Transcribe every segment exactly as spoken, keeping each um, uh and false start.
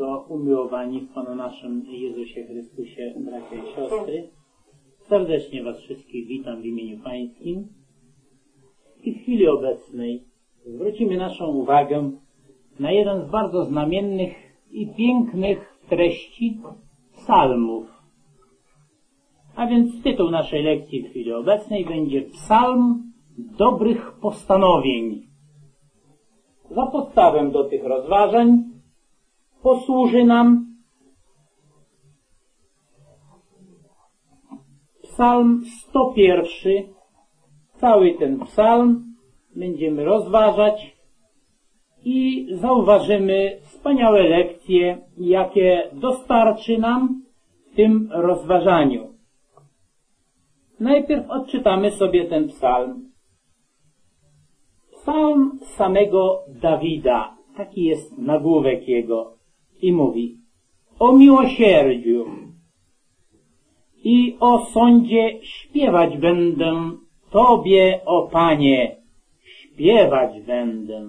Bardzo umiłowani w Panu naszym Jezusie Chrystusie, bracia i siostry, serdecznie Was wszystkich witam w imieniu Pańskim i w chwili obecnej zwrócimy naszą uwagę na jeden z bardzo znamiennych i pięknych treści psalmów. A więc tytuł naszej lekcji w chwili obecnej będzie Psalm dobrych postanowień. Za podstawę do tych rozważań posłuży nam Psalm sto jeden. Cały ten psalm będziemy rozważać i zauważymy wspaniałe lekcje, jakie dostarczy nam w tym rozważaniu. Najpierw odczytamy sobie ten psalm. Psalm samego Dawida, taki jest nagłówek jego, i mówi: o miłosierdziu i o sądzie śpiewać będę Tobie, o Panie, śpiewać będę.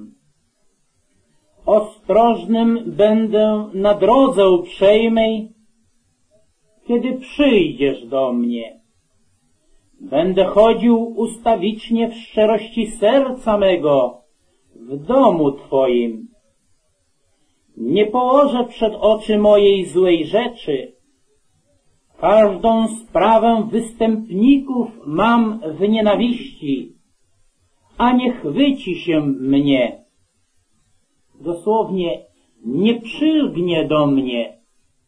Ostrożnym będę na drodze uprzejmej, kiedy przyjdziesz do mnie. Będę chodził ustawicznie w szczerości serca mego w domu Twoim. Nie położę przed oczy mojej złej rzeczy. Każdą sprawę występników mam w nienawiści, a nie chwyci się mnie. Dosłownie, nie przylgnie do mnie.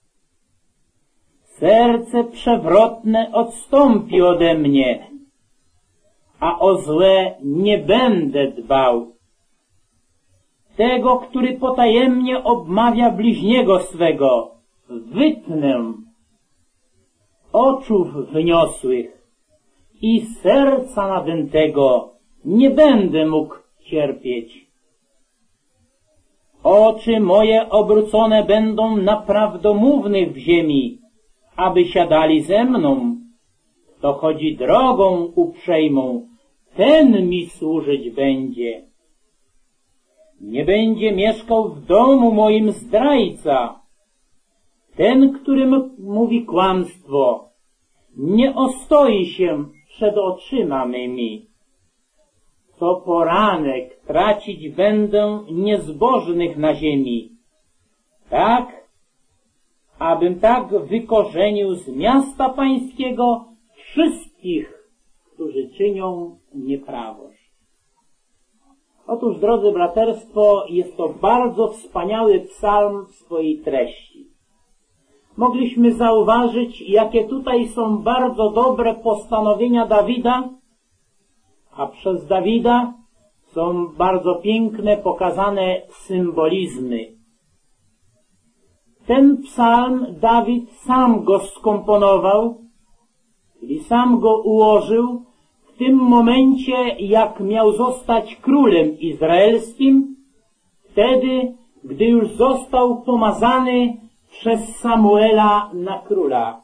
Serce przewrotne odstąpi ode mnie, a o złe nie będę dbał. Tego, który potajemnie obmawia bliźniego swego, wytnę. Oczów wyniosłych i serca nadętego nie będę mógł cierpieć. Oczy moje obrócone będą na prawdomównych w ziemi, aby siadali ze mną. Kto chodzi drogą uprzejmą, ten mi służyć będzie. Nie będzie mieszkał w domu moim zdrajca. Ten, który mówi kłamstwo, nie ostoi się przed oczyma mymi. Co poranek tracić będę niezbożnych na ziemi, tak, abym tak wykorzenił z miasta pańskiego wszystkich, którzy czynią nieprawość. Otóż, drodzy braterstwo, jest to bardzo wspaniały psalm w swojej treści. Mogliśmy zauważyć, jakie tutaj są bardzo dobre postanowienia Dawida, a przez Dawida są bardzo piękne pokazane symbolizmy. Ten psalm Dawid sam go skomponował, czyli sam go ułożył w tym momencie, jak miał zostać królem izraelskim, wtedy, gdy już został pomazany przez Samuela na króla.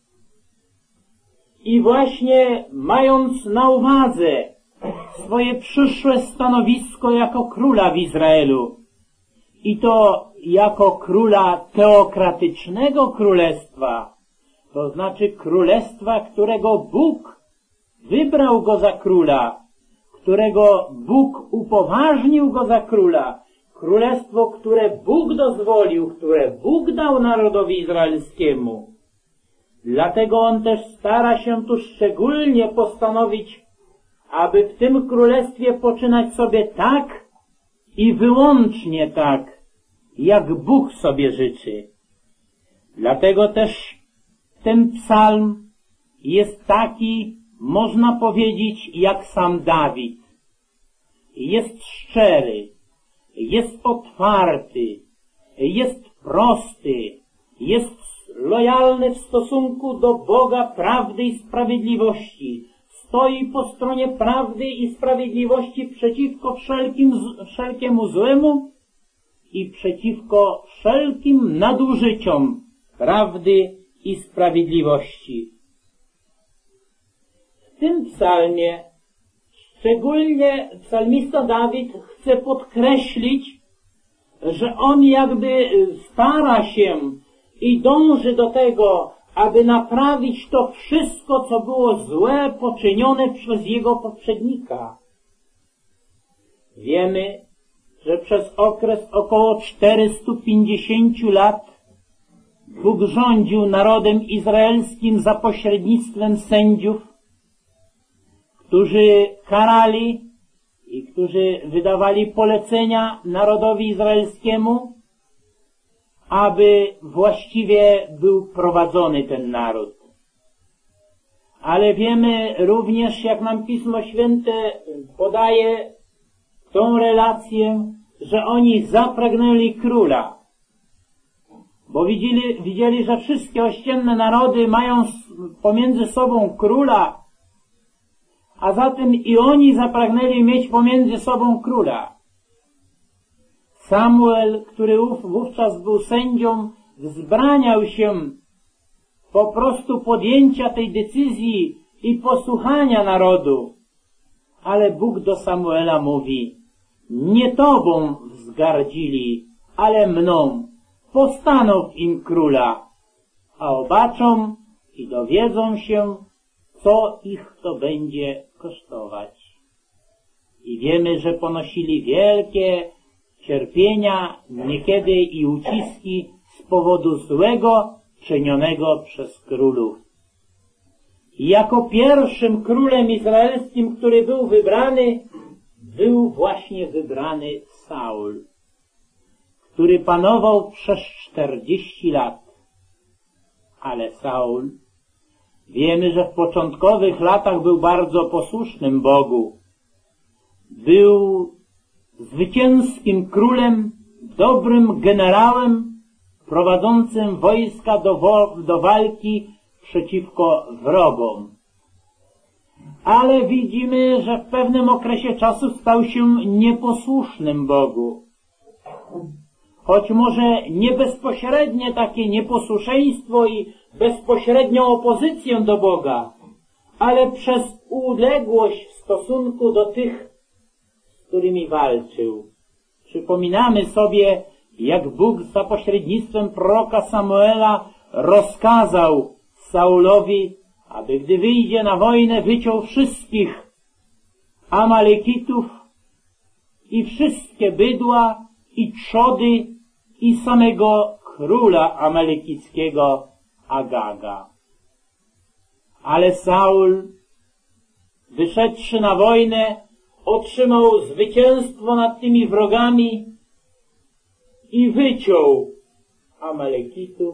I właśnie mając na uwadze swoje przyszłe stanowisko jako króla w Izraelu, i to jako króla teokratycznego królestwa, to znaczy królestwa, którego Bóg wybrał go za króla, którego Bóg upoważnił go za króla, królestwo, które Bóg dozwolił, które Bóg dał narodowi izraelskiemu. Dlatego on też stara się tu szczególnie postanowić, aby w tym królestwie poczynać sobie tak i wyłącznie tak, jak Bóg sobie życzy. Dlatego też ten psalm jest taki, można powiedzieć, jak sam Dawid. Jest szczery, jest otwarty, jest prosty, jest lojalny w stosunku do Boga prawdy i sprawiedliwości. Stoi po stronie prawdy i sprawiedliwości przeciwko wszelkim, wszelkiemu złemu i przeciwko wszelkim nadużyciom prawdy i sprawiedliwości. W tym psalmie szczególnie psalmista Dawid chce podkreślić że on jakby stara się i dąży do tego, aby naprawić to wszystko, co było złe, poczynione przez jego poprzednika. Wiemy, że przez okres około czterystu pięćdziesięciu lat Bóg rządził narodem izraelskim za pośrednictwem sędziów, którzy karali i którzy wydawali polecenia narodowi izraelskiemu, aby właściwie był prowadzony ten naród. Ale wiemy również, jak nam Pismo Święte podaje tą relację, że oni zapragnęli króla, bo widzieli, widzieli, że wszystkie ościenne narody mają pomiędzy sobą króla, a zatem i oni zapragnęli mieć pomiędzy sobą króla. Samuel, który wówczas był sędzią, wzbraniał się po prostu podjęcia tej decyzji i posłuchania narodu. Ale Bóg do Samuela mówi: nie tobą wzgardzili, ale mną. Postanów im króla, a obaczą i dowiedzą się, co ich to będzie kosztować. I wiemy, że ponosili wielkie cierpienia, niekiedy i uciski z powodu złego czynionego przez królów. I jako pierwszym królem izraelskim, który był wybrany, był właśnie wybrany Saul, który panował przez czterdzieści lat. Ale Saul, wiemy, że w początkowych latach był bardzo posłusznym Bogu. Był zwycięskim królem, dobrym generałem, prowadzącym wojska do, do walki przeciwko wrogom. Ale widzimy, że w pewnym okresie czasu stał się nieposłusznym Bogu. Choć może nie bezpośrednie takie nieposłuszeństwo i bezpośrednią opozycję do Boga, ale przez uległość w stosunku do tych, z którymi walczył. Przypominamy sobie, jak Bóg za pośrednictwem proroka Samuela rozkazał Saulowi, aby gdy wyjdzie na wojnę, wyciął wszystkich Amalekitów i wszystkie bydła i trzody i samego króla amalekickiego Agaga. Ale Saul, wyszedłszy na wojnę, otrzymał zwycięstwo nad tymi wrogami i wyciął Amalekitów,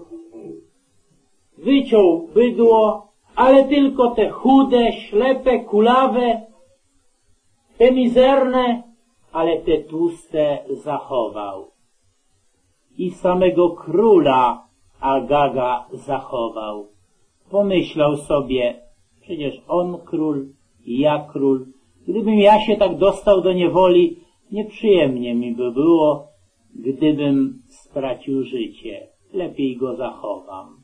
wyciął bydło, ale tylko te chude, ślepe, kulawe, te mizerne, ale te tłuste zachował. I samego króla Agaga zachował. Pomyślał sobie, przecież on król, ja król. Gdybym ja się tak dostał do niewoli, nieprzyjemnie mi by było, gdybym stracił życie. Lepiej go zachowam.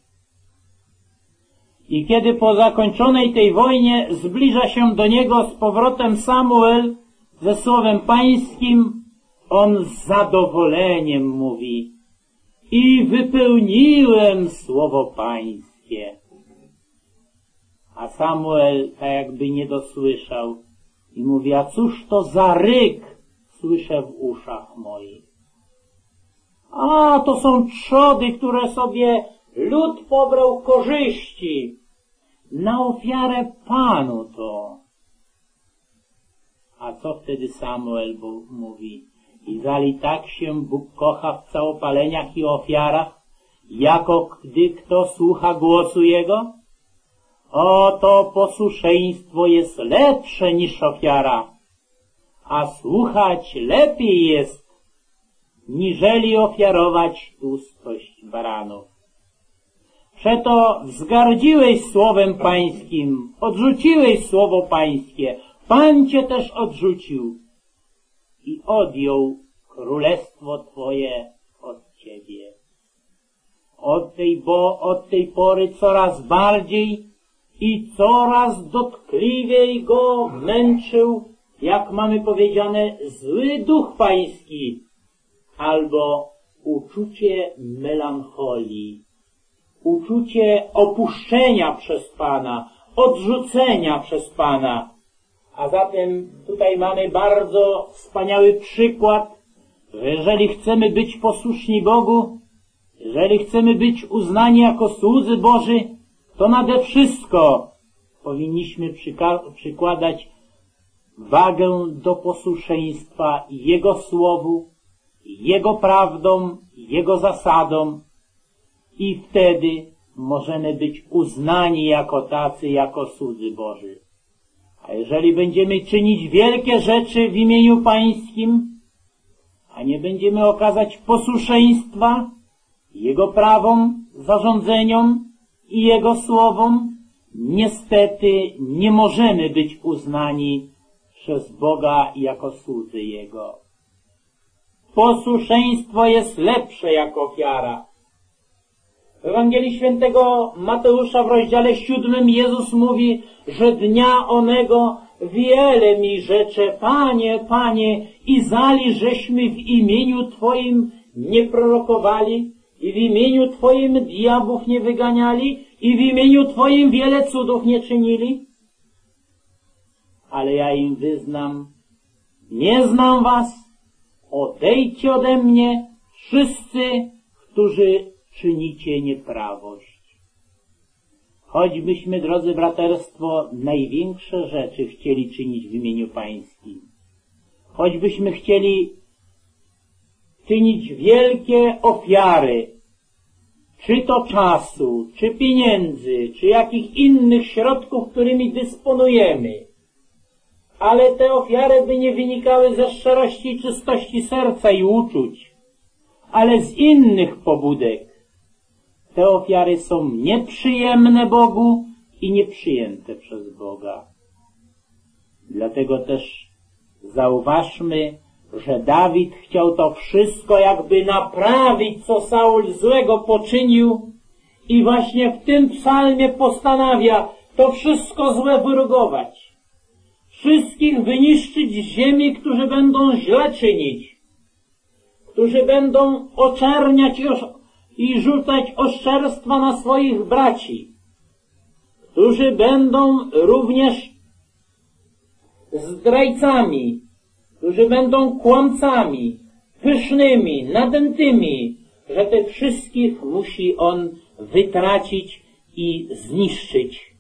I kiedy po zakończonej tej wojnie zbliża się do niego z powrotem Samuel ze słowem pańskim, on z zadowoleniem mówi: i wypełniłem słowo pańskie. A Samuel tak jakby nie dosłyszał i mówi: a cóż to za ryk słyszę w uszach moich? A, to są trzody, które sobie lud pobrał korzyści. Na ofiarę Panu to. A co wtedy Samuel mówi? Izali tak się Bóg kocha w całopaleniach i ofiarach, jako gdy kto słucha głosu Jego? Oto posłuszeństwo jest lepsze niż ofiara, a słuchać lepiej jest, niżeli ofiarować tłustość baranów. Przeto wzgardziłeś słowem pańskim, odrzuciłeś słowo pańskie, Pan cię też odrzucił i odjął królestwo twoje od ciebie. Od tej, bo od tej pory coraz bardziej i coraz dotkliwiej go męczył, jak mamy powiedziane, zły duch pański, albo uczucie melancholii, uczucie opuszczenia przez Pana, odrzucenia przez Pana. A zatem tutaj mamy bardzo wspaniały przykład, że jeżeli chcemy być posłuszni Bogu, jeżeli chcemy być uznani jako słudzy Boży, to nade wszystko powinniśmy przykładać wagę do posłuszeństwa Jego Słowu, Jego prawdom, Jego zasadom i wtedy możemy być uznani jako tacy, jako słudzy Boży. A jeżeli będziemy czynić wielkie rzeczy w imieniu Pańskim, a nie będziemy okazać posłuszeństwa Jego prawom, zarządzeniom i Jego słowom, niestety nie możemy być uznani przez Boga jako słudzy Jego. Posłuszeństwo jest lepsze jak ofiara. W Ewangelii Świętego Mateusza w rozdziale siódmym Jezus mówi, że dnia onego wiele mi rzecze, Panie, Panie, i zali żeśmy w imieniu Twoim nie prorokowali i w imieniu Twoim diabłów nie wyganiali i w imieniu Twoim wiele cudów nie czynili. Ale ja im wyznam, nie znam was, odejdźcie ode mnie, wszyscy, którzy czynicie nieprawość. Choćbyśmy, drodzy braterstwo, największe rzeczy chcieli czynić w imieniu Pańskim, choćbyśmy chcieli czynić wielkie ofiary, czy to czasu, czy pieniędzy, czy jakich innych środków, którymi dysponujemy, ale te ofiary by nie wynikały ze szczerości i czystości serca i uczuć, ale z innych pobudek. Te ofiary są nieprzyjemne Bogu i nieprzyjęte przez Boga. Dlatego też zauważmy, że Dawid chciał to wszystko jakby naprawić, co Saul złego poczynił, i właśnie w tym psalmie postanawia to wszystko złe wyrugować. Wszystkich wyniszczyć z ziemi, którzy będą źle czynić, którzy będą oczerniać i rzucać oszczerstwa na swoich braci, którzy będą również zdrajcami, którzy będą kłamcami, pysznymi, nadętymi, że tych wszystkich musi on wytracić i zniszczyć.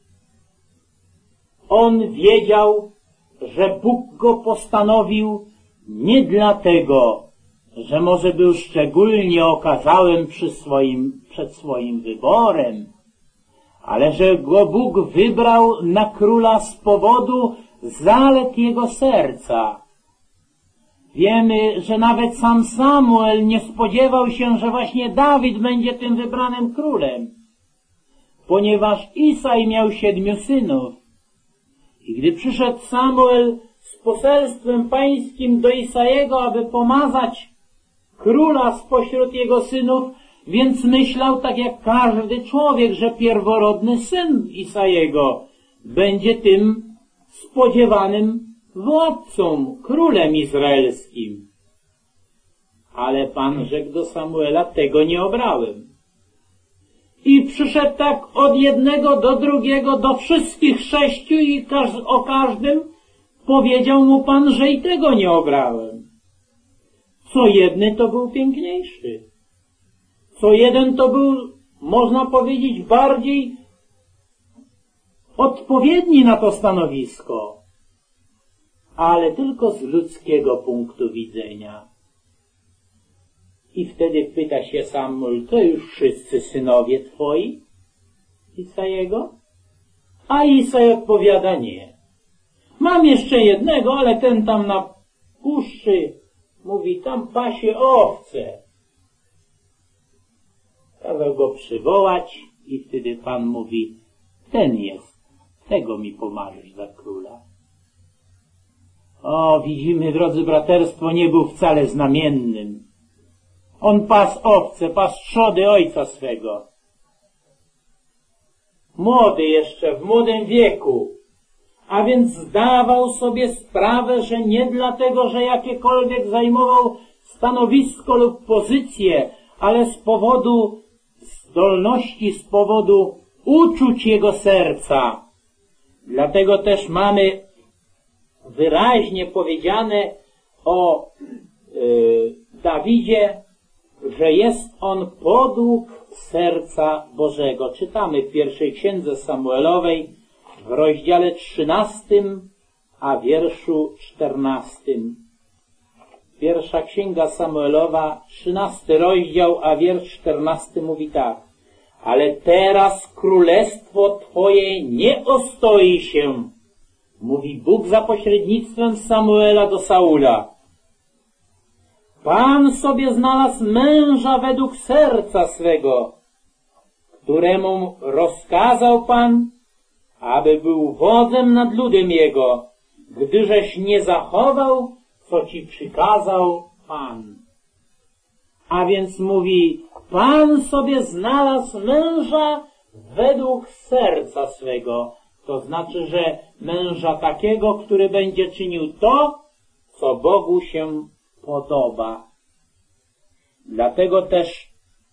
On wiedział, że Bóg go postanowił nie dlatego, że może był szczególnie okazałym przy swoim, przed swoim wyborem, ale że go Bóg wybrał na króla z powodu zalet jego serca. Wiemy, że nawet sam Samuel nie spodziewał się, że właśnie Dawid będzie tym wybranym królem, ponieważ Isaj miał siedmiu synów. I gdy przyszedł Samuel z poselstwem pańskim do Isajego, aby pomazać króla spośród jego synów, więc myślał tak jak każdy człowiek, że pierworodny syn Isajego będzie tym spodziewanym władcą, królem izraelskim. Ale Pan rzekł do Samuela, tego nie obrałem. I przyszedł tak od jednego do drugiego, do wszystkich sześciu, i każ o każdym powiedział mu Pan, że i tego nie obrałem. Co jedny to był piękniejszy. Co jeden to był, można powiedzieć, bardziej odpowiedni na to stanowisko, ale tylko z ludzkiego punktu widzenia. I wtedy pyta się Samuel, to już wszyscy synowie twoi, Isajego? A Isaj odpowiada, nie. Mam jeszcze jednego, ale ten tam na puszczy, mówi, tam pasie owce. Kazał go przywołać i wtedy Pan mówi, ten jest, tego mi pomarzysz za króla. O, widzimy, drodzy braterstwo, nie był wcale znamiennym. On pasł owce, pasł trzody ojca swego. Młody jeszcze, w młodym wieku, a więc zdawał sobie sprawę, że nie dlatego, że jakiekolwiek zajmował stanowisko lub pozycję, ale z powodu zdolności, z powodu uczuć jego serca. Dlatego też mamy wyraźnie powiedziane o y, Dawidzie, że jest on podług serca Bożego. Czytamy w pierwszej księdze Samuelowej w rozdziale trzynastym, a wierszu czternastym. Pierwsza księga Samuelowa, trzynasty rozdział, a wiersz czternasty mówi tak. Ale teraz królestwo Twoje nie ostoi się, mówi Bóg za pośrednictwem Samuela do Saula. Pan sobie znalazł męża według serca swego, któremu rozkazał Pan, aby był wodzem nad ludem Jego, gdyżeś nie zachował, co Ci przykazał Pan. A więc mówi, Pan sobie znalazł męża według serca swego. To znaczy, że męża takiego, który będzie czynił to, co Bogu się podoba. Dlatego też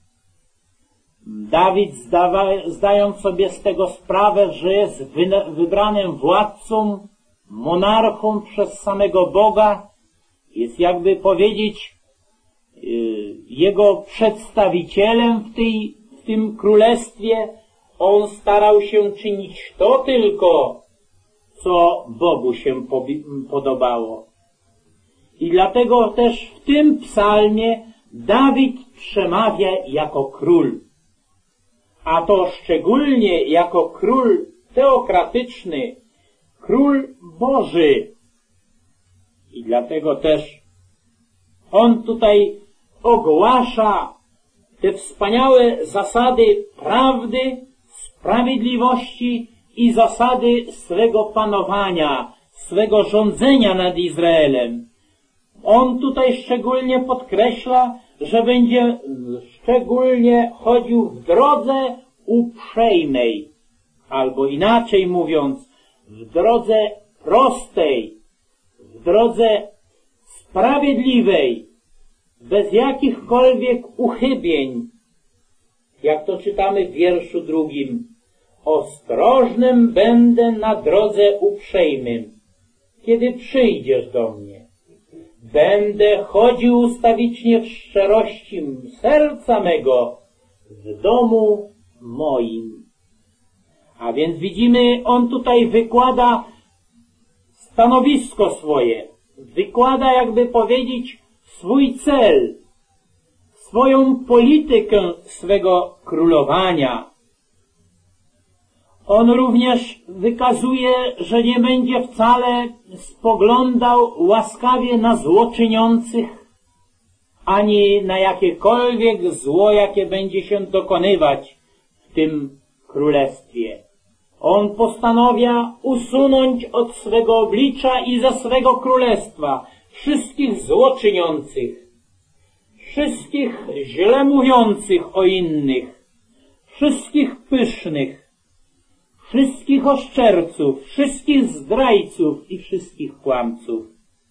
Dawid, zdawa, zdając sobie z tego sprawę, że jest wybranym władcą, monarchą przez samego Boga, jest jakby powiedzieć jego przedstawicielem w, tej, w tym królestwie, on starał się czynić to tylko, co Bogu się podobało. I dlatego też w tym psalmie Dawid przemawia jako król. A to szczególnie jako król teokratyczny, król Boży. I dlatego też on tutaj ogłasza te wspaniałe zasady prawdy, sprawiedliwości i zasady swego panowania, swego rządzenia nad Izraelem. On tutaj szczególnie podkreśla, że będzie szczególnie chodził w drodze uprzejmej, albo inaczej mówiąc, w drodze prostej, w drodze sprawiedliwej, bez jakichkolwiek uchybień. Jak to czytamy w wierszu drugim. Ostrożnym będę na drodze uprzejmym, kiedy przyjdziesz do mnie. Będę chodził ustawicznie w szczerości serca mego w domu moim. A więc widzimy, on tutaj wykłada stanowisko swoje. Wykłada, jakby powiedzieć, swój cel, swoją politykę swego królowania. On również wykazuje, że nie będzie wcale spoglądał łaskawie na złoczyniących, ani na jakiekolwiek zło, jakie będzie się dokonywać w tym królestwie. On postanawia usunąć od swego oblicza i ze swego królestwa wszystkich złoczyniących, wszystkich źle mówiących o innych, wszystkich pysznych, wszystkich oszczerców, wszystkich zdrajców i wszystkich kłamców.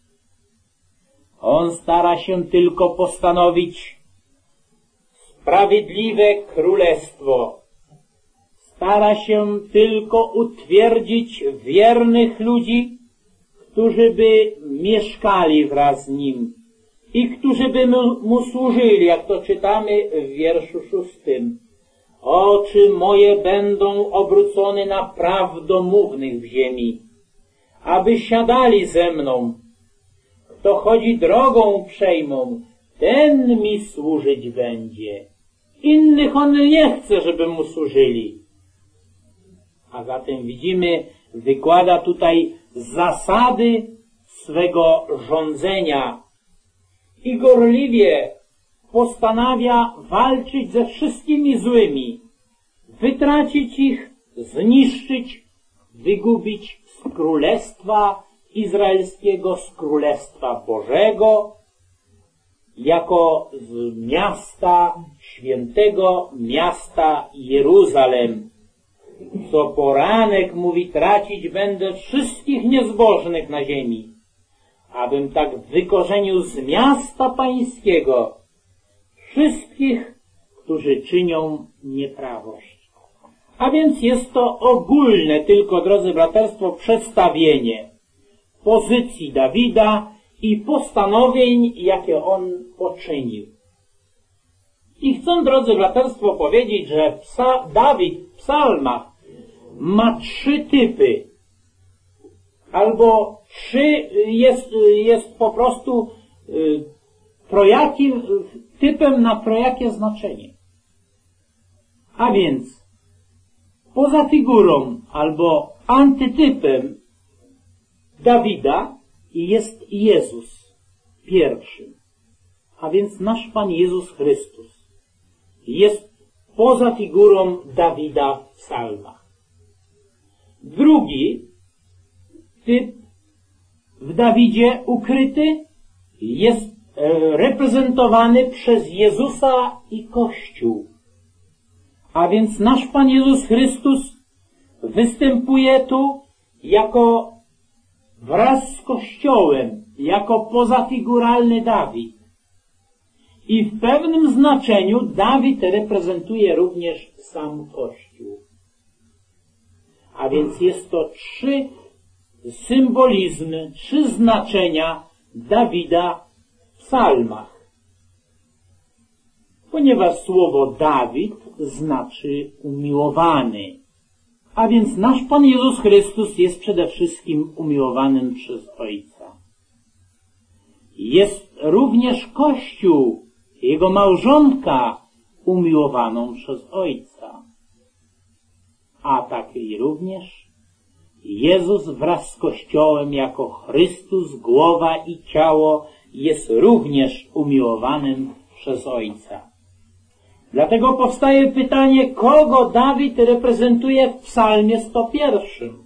On stara się tylko postanowić sprawiedliwe królestwo. Stara się tylko utwierdzić wiernych ludzi, którzy by mieszkali wraz z nim i którzy by mu, mu służyli, jak to czytamy w wierszu szóstym. Oczy moje będą obrócone na prawdomównych w ziemi, aby siadali ze mną. Kto chodzi drogą uprzejmą, ten mi służyć będzie. Innych on nie chce, żeby mu służyli. A zatem widzimy, wykłada tutaj zasady swego rządzenia i gorliwie postanawia walczyć ze wszystkimi złymi, wytracić ich, zniszczyć, wygubić z Królestwa Izraelskiego, z Królestwa Bożego, jako z miasta, świętego miasta Jeruzalem. Co poranek, mówi, tracić będę wszystkich niezbożnych na ziemi, abym tak wykorzenił z miasta pańskiego wszystkich, którzy czynią nieprawość. A więc jest to ogólne tylko, drodzy braterstwo, przedstawienie pozycji Dawida i postanowień, jakie on poczynił. I chcę, drodzy braterstwo, powiedzieć, że psa, Dawid w psalmach ma trzy typy. Albo trzy jest, jest po prostu y, trojakim, typem na trojakie znaczenie. A więc poza figurą albo antytypem Dawida jest Jezus pierwszy. A więc nasz Pan Jezus Chrystus jest poza figurą Dawida w psalmach. Drugi typ w Dawidzie ukryty jest reprezentowany przez Jezusa i Kościół. A więc nasz Pan Jezus Chrystus występuje tu jako wraz z Kościołem, jako pozafiguralny Dawid. I w pewnym znaczeniu Dawid reprezentuje również sam Kościół. A więc jest to trzy symbolizmy, trzy znaczenia Dawida w psalmach. Ponieważ słowo Dawid znaczy umiłowany. A więc nasz Pan Jezus Chrystus jest przede wszystkim umiłowanym przez Ojca. Jest również Kościół, jego małżonka, umiłowaną przez Ojca. A tak i również Jezus wraz z Kościołem jako Chrystus, głowa i ciało jest również umiłowanym przez Ojca. Dlatego powstaje pytanie, kogo Dawid reprezentuje w psalmie sto pierwszym?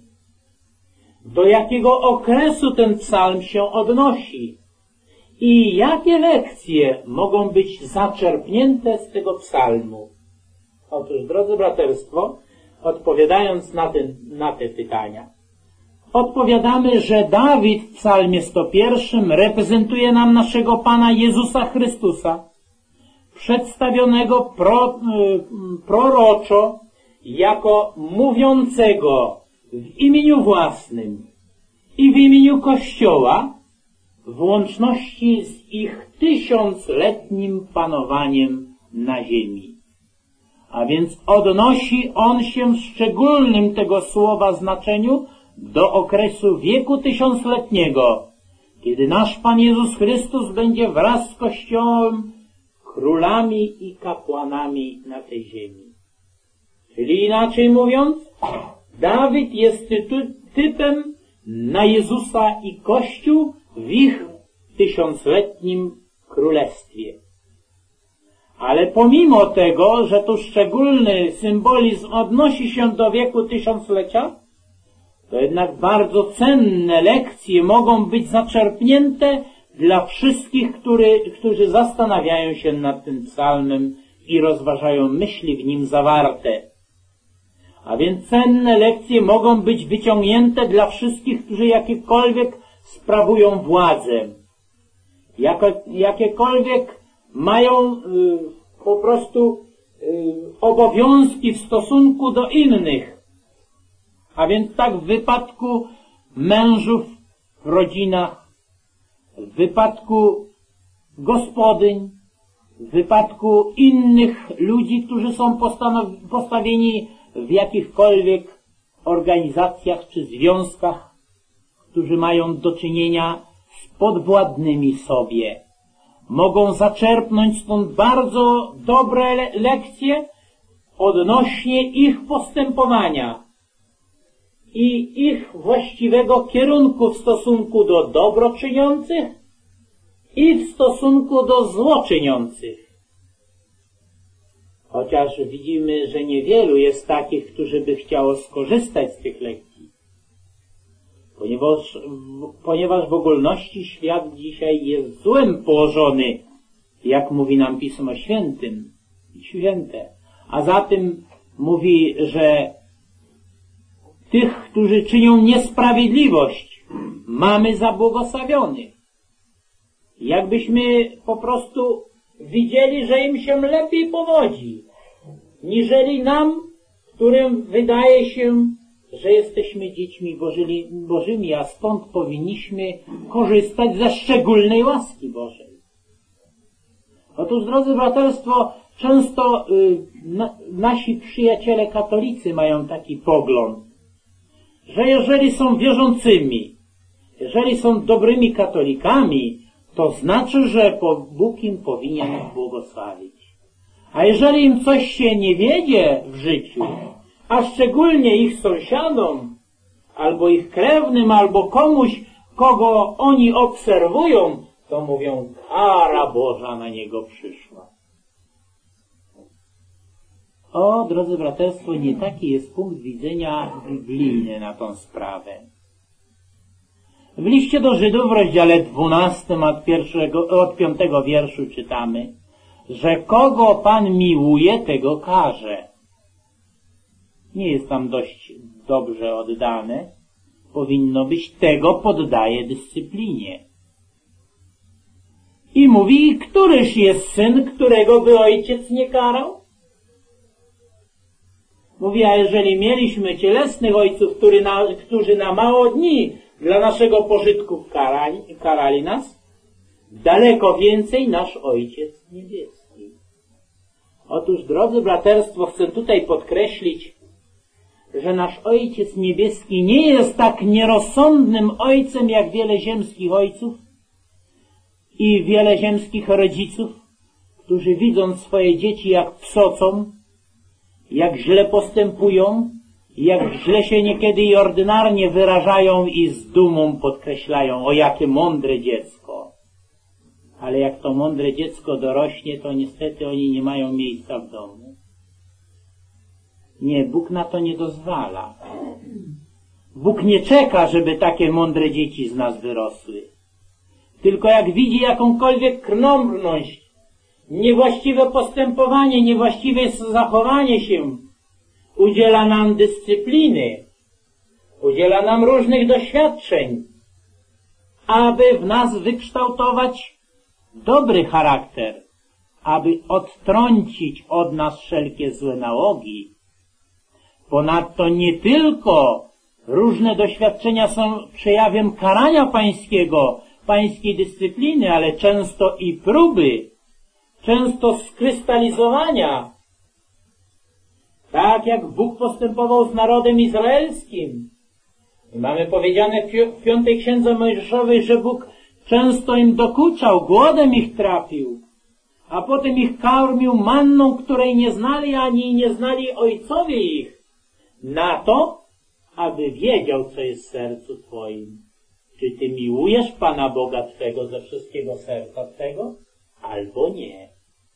Do jakiego okresu ten psalm się odnosi? I jakie lekcje mogą być zaczerpnięte z tego psalmu? Otóż, drodzy braterstwo, odpowiadając na te, na te pytania, odpowiadamy, że Dawid w psalmie sto pierwszym reprezentuje nam naszego Pana Jezusa Chrystusa, przedstawionego pro, proroczo jako mówiącego w imieniu własnym i w imieniu Kościoła w łączności z ich tysiącletnim panowaniem na ziemi. A więc odnosi on się w szczególnym tego słowa znaczeniu do okresu wieku tysiącletniego, kiedy nasz Pan Jezus Chrystus będzie wraz z Kościołem królami i kapłanami na tej ziemi. Czyli inaczej mówiąc, Dawid jest typem na Jezusa i Kościół w ich tysiącletnim królestwie. Ale pomimo tego, że tu szczególny symbolizm odnosi się do wieku tysiąclecia, to jednak bardzo cenne lekcje mogą być zaczerpnięte dla wszystkich, który, którzy zastanawiają się nad tym psalmem i rozważają myśli w nim zawarte. A więc cenne lekcje mogą być wyciągnięte dla wszystkich, którzy jakiekolwiek sprawują władzę, jako, jakiekolwiek mają y, po prostu y, obowiązki w stosunku do innych. A więc tak w wypadku mężów w rodzinach, w wypadku gospodyń, w wypadku innych ludzi, którzy są postawieni w jakichkolwiek organizacjach czy związkach, którzy mają do czynienia z podwładnymi sobie. Mogą zaczerpnąć stąd bardzo dobre le lekcje odnośnie ich postępowania i ich właściwego kierunku w stosunku do dobroczyniących i w stosunku do złoczyniących. Chociaż widzimy, że niewielu jest takich, którzy by chciało skorzystać z tych lekcji. Ponieważ, ponieważ w ogólności świat dzisiaj jest złem położony, jak mówi nam Pismo Świętym, Święte. A zatem mówi, że tych, którzy czynią niesprawiedliwość, mamy za błogosławionych. jakbyśmy po prostu widzieli, że im się lepiej powodzi, niżeli nam, którym wydaje się, że jesteśmy dziećmi Bożyli, Bożymi, a stąd powinniśmy korzystać ze szczególnej łaski Bożej. Otóż, drodzy braterstwo, często y, na, nasi przyjaciele katolicy mają taki pogląd, że jeżeli są wierzącymi, jeżeli są dobrymi katolikami, to znaczy, że Bóg im powinien błogosławić. A jeżeli im coś się nie wiedzie w życiu, a szczególnie ich sąsiadom, albo ich krewnym, albo komuś, kogo oni obserwują, to mówią, kara Boża na niego przyszła. O, drodzy braterstwo, nie taki jest punkt widzenia biblijny na tą sprawę. W liście do Żydów w rozdziale dwunastym od, pierwszego, od piątego wierszu czytamy, że kogo Pan miłuje, tego karze. Nie jest tam dość dobrze oddane. Powinno być, tego poddaje dyscyplinie. I mówi, któryż jest syn, którego by ojciec nie karał? Mówi, a jeżeli mieliśmy cielesnych ojców, który na, którzy na mało dni dla naszego pożytku karali, karali nas, daleko więcej nasz Ojciec Niebieski. Otóż, drodzy braterstwo, chcę tutaj podkreślić, że nasz Ojciec Niebieski nie jest tak nierozsądnym ojcem, jak wiele ziemskich ojców i wiele ziemskich rodziców, którzy widząc swoje dzieci jak psocą, jak źle postępują, jak źle się niekiedy i ordynarnie wyrażają i z dumą podkreślają, o jakie mądre dziecko. Ale jak to mądre dziecko dorośnie, to niestety oni nie mają miejsca w domu. Nie, Bóg na to nie dozwala. Bóg nie czeka, żeby takie mądre dzieci z nas wyrosły. Tylko jak widzi jakąkolwiek krnąbrność, niewłaściwe postępowanie, niewłaściwe zachowanie się, udziela nam dyscypliny, udziela nam różnych doświadczeń, aby w nas wykształtować dobry charakter, aby odtrącić od nas wszelkie złe nałogi. Ponadto nie tylko różne doświadczenia są przejawem karania pańskiego, pańskiej dyscypliny, ale często i próby, często skrystalizowania. Tak jak Bóg postępował z narodem izraelskim. I mamy powiedziane w piątej księdze Mojżeszowej, że Bóg często im dokuczał, głodem ich trapił, a potem ich karmił manną, której nie znali ani nie znali ojcowie ich, na to, aby wiedział, co jest w sercu Twoim. Czy Ty miłujesz Pana Boga Twego ze wszystkiego serca Twego, albo nie.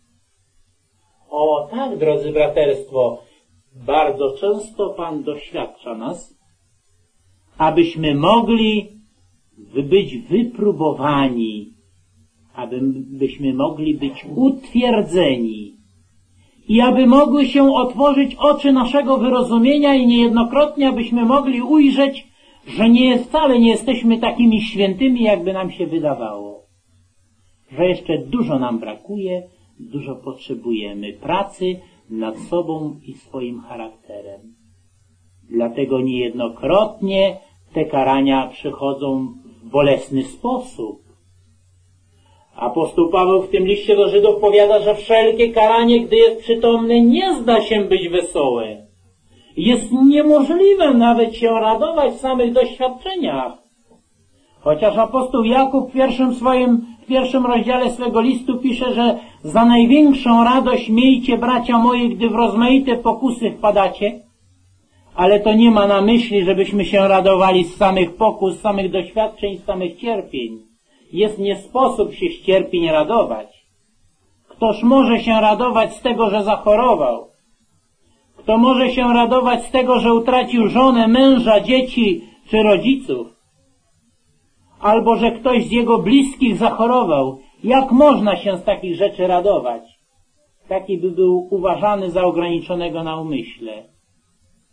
O tak, drodzy braterstwo, bardzo często Pan doświadcza nas, abyśmy mogli być wypróbowani, abyśmy mogli być utwierdzeni i aby mogły się otworzyć oczy naszego wyrozumienia i niejednokrotnie abyśmy mogli ujrzeć, że nie, wcale nie jesteśmy takimi świętymi, jakby nam się wydawało. Że jeszcze dużo nam brakuje, dużo potrzebujemy pracy nad sobą i swoim charakterem. Dlatego niejednokrotnie te karania przychodzą w bolesny sposób. Apostoł Paweł w tym liście do Żydów powiada, że wszelkie karanie, gdy jest przytomne, nie zda się być wesołe. Jest niemożliwe nawet się radować w samych doświadczeniach. Chociaż apostoł Jakub w pierwszym swoim, w pierwszym rozdziale swego listu pisze, że za największą radość miejcie, bracia moi, gdy w rozmaite pokusy wpadacie, ale to nie ma na myśli, żebyśmy się radowali z samych pokus, z samych doświadczeń, z samych cierpień. Jest nie sposób się z cierpień radować. Ktoż może się radować z tego, że zachorował? Kto może się radować z tego, że utracił żonę, męża, dzieci czy rodziców? Albo że ktoś z jego bliskich zachorował? Jak można się z takich rzeczy radować? Taki by był uważany za ograniczonego na umyśle.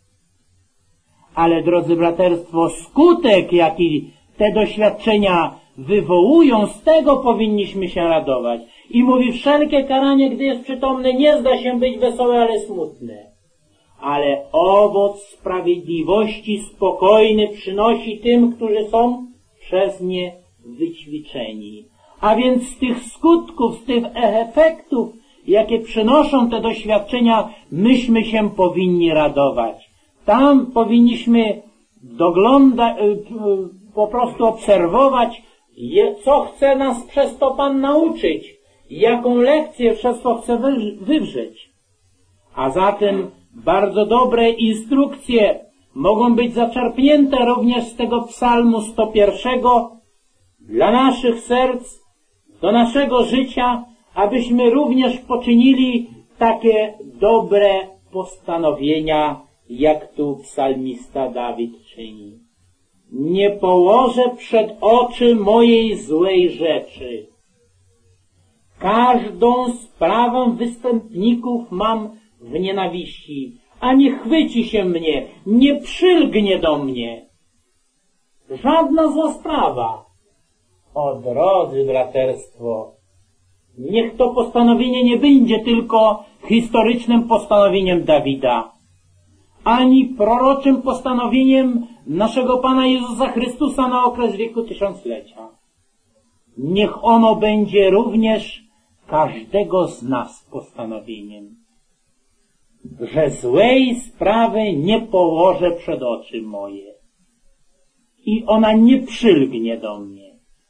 Ale, drodzy braterstwo, skutek, jaki te doświadczenia wywołują, z tego powinniśmy się radować. I mówi, wszelkie karanie, gdy jest przytomne, nie zda się być wesołe, ale smutne. Ale owoc sprawiedliwości spokojny przynosi tym, którzy są przez nie wyćwiczeni. A więc z tych skutków, z tych efektów, jakie przynoszą te doświadczenia, myśmy się powinni radować. Tam powinniśmy doglądać, po prostu obserwować, co chce nas przez to Pan nauczyć, jaką lekcję przez to chce wywrzeć. A zatem bardzo dobre instrukcje mogą być zaczerpnięte również z tego psalmu sto pierwszego dla naszych serc, do naszego życia, abyśmy również poczynili takie dobre postanowienia, jak tu psalmista Dawid czyni. Nie położę przed oczy mojej złej rzeczy. Każdą sprawę występników mam w nienawiści, a nie chwyci się mnie, nie przylgnie do mnie. Żadna zła sprawa. O drodzy braterstwo, niech to postanowienie nie będzie tylko historycznym postanowieniem Dawida, ani proroczym postanowieniem naszego Pana Jezusa Chrystusa na okres wieku tysiąclecia. Niech ono będzie również każdego z nas postanowieniem, że złej sprawy nie położę przed oczy moje i ona nie przylgnie do mnie.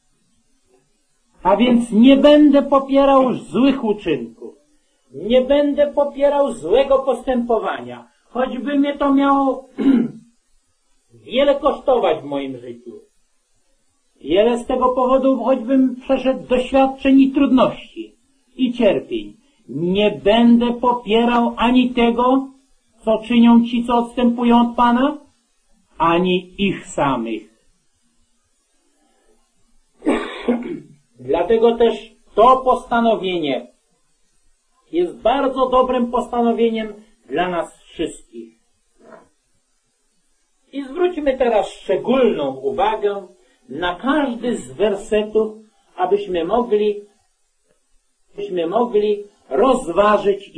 A więc nie będę popierał złych uczynków, nie będę popierał złego postępowania, choćby mnie to miało wiele kosztować w moim życiu. Wiele z tego powodu, choćbym przeszedł doświadczeń i trudności i cierpień. Nie będę popierał ani tego, co czynią ci, co odstępują od Pana, ani ich samych. Dlatego też to postanowienie jest bardzo dobrym postanowieniem dla nas wszystkich. I zwróćmy teraz szczególną uwagę na każdy z wersetów, abyśmy mogli, abyśmy mogli rozważyć.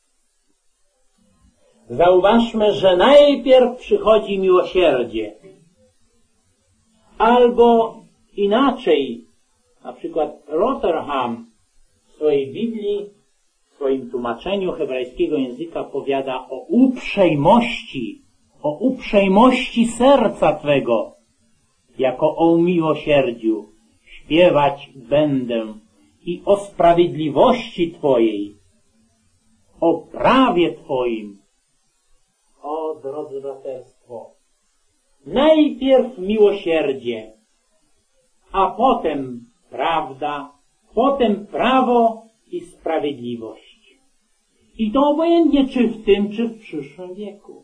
Zauważmy, że najpierw przychodzi miłosierdzie. Albo inaczej, na przykład Rotherham w swojej Biblii, w swoim tłumaczeniu hebrajskiego języka powiada o uprzejmości, o uprzejmości serca Twego, jako o miłosierdziu śpiewać będę i o sprawiedliwości Twojej, o prawie Twoim. O, drodzy braterstwo, najpierw miłosierdzie, a potem prawda, potem prawo i sprawiedliwość. I to obojętnie czy w tym, czy w przyszłym wieku.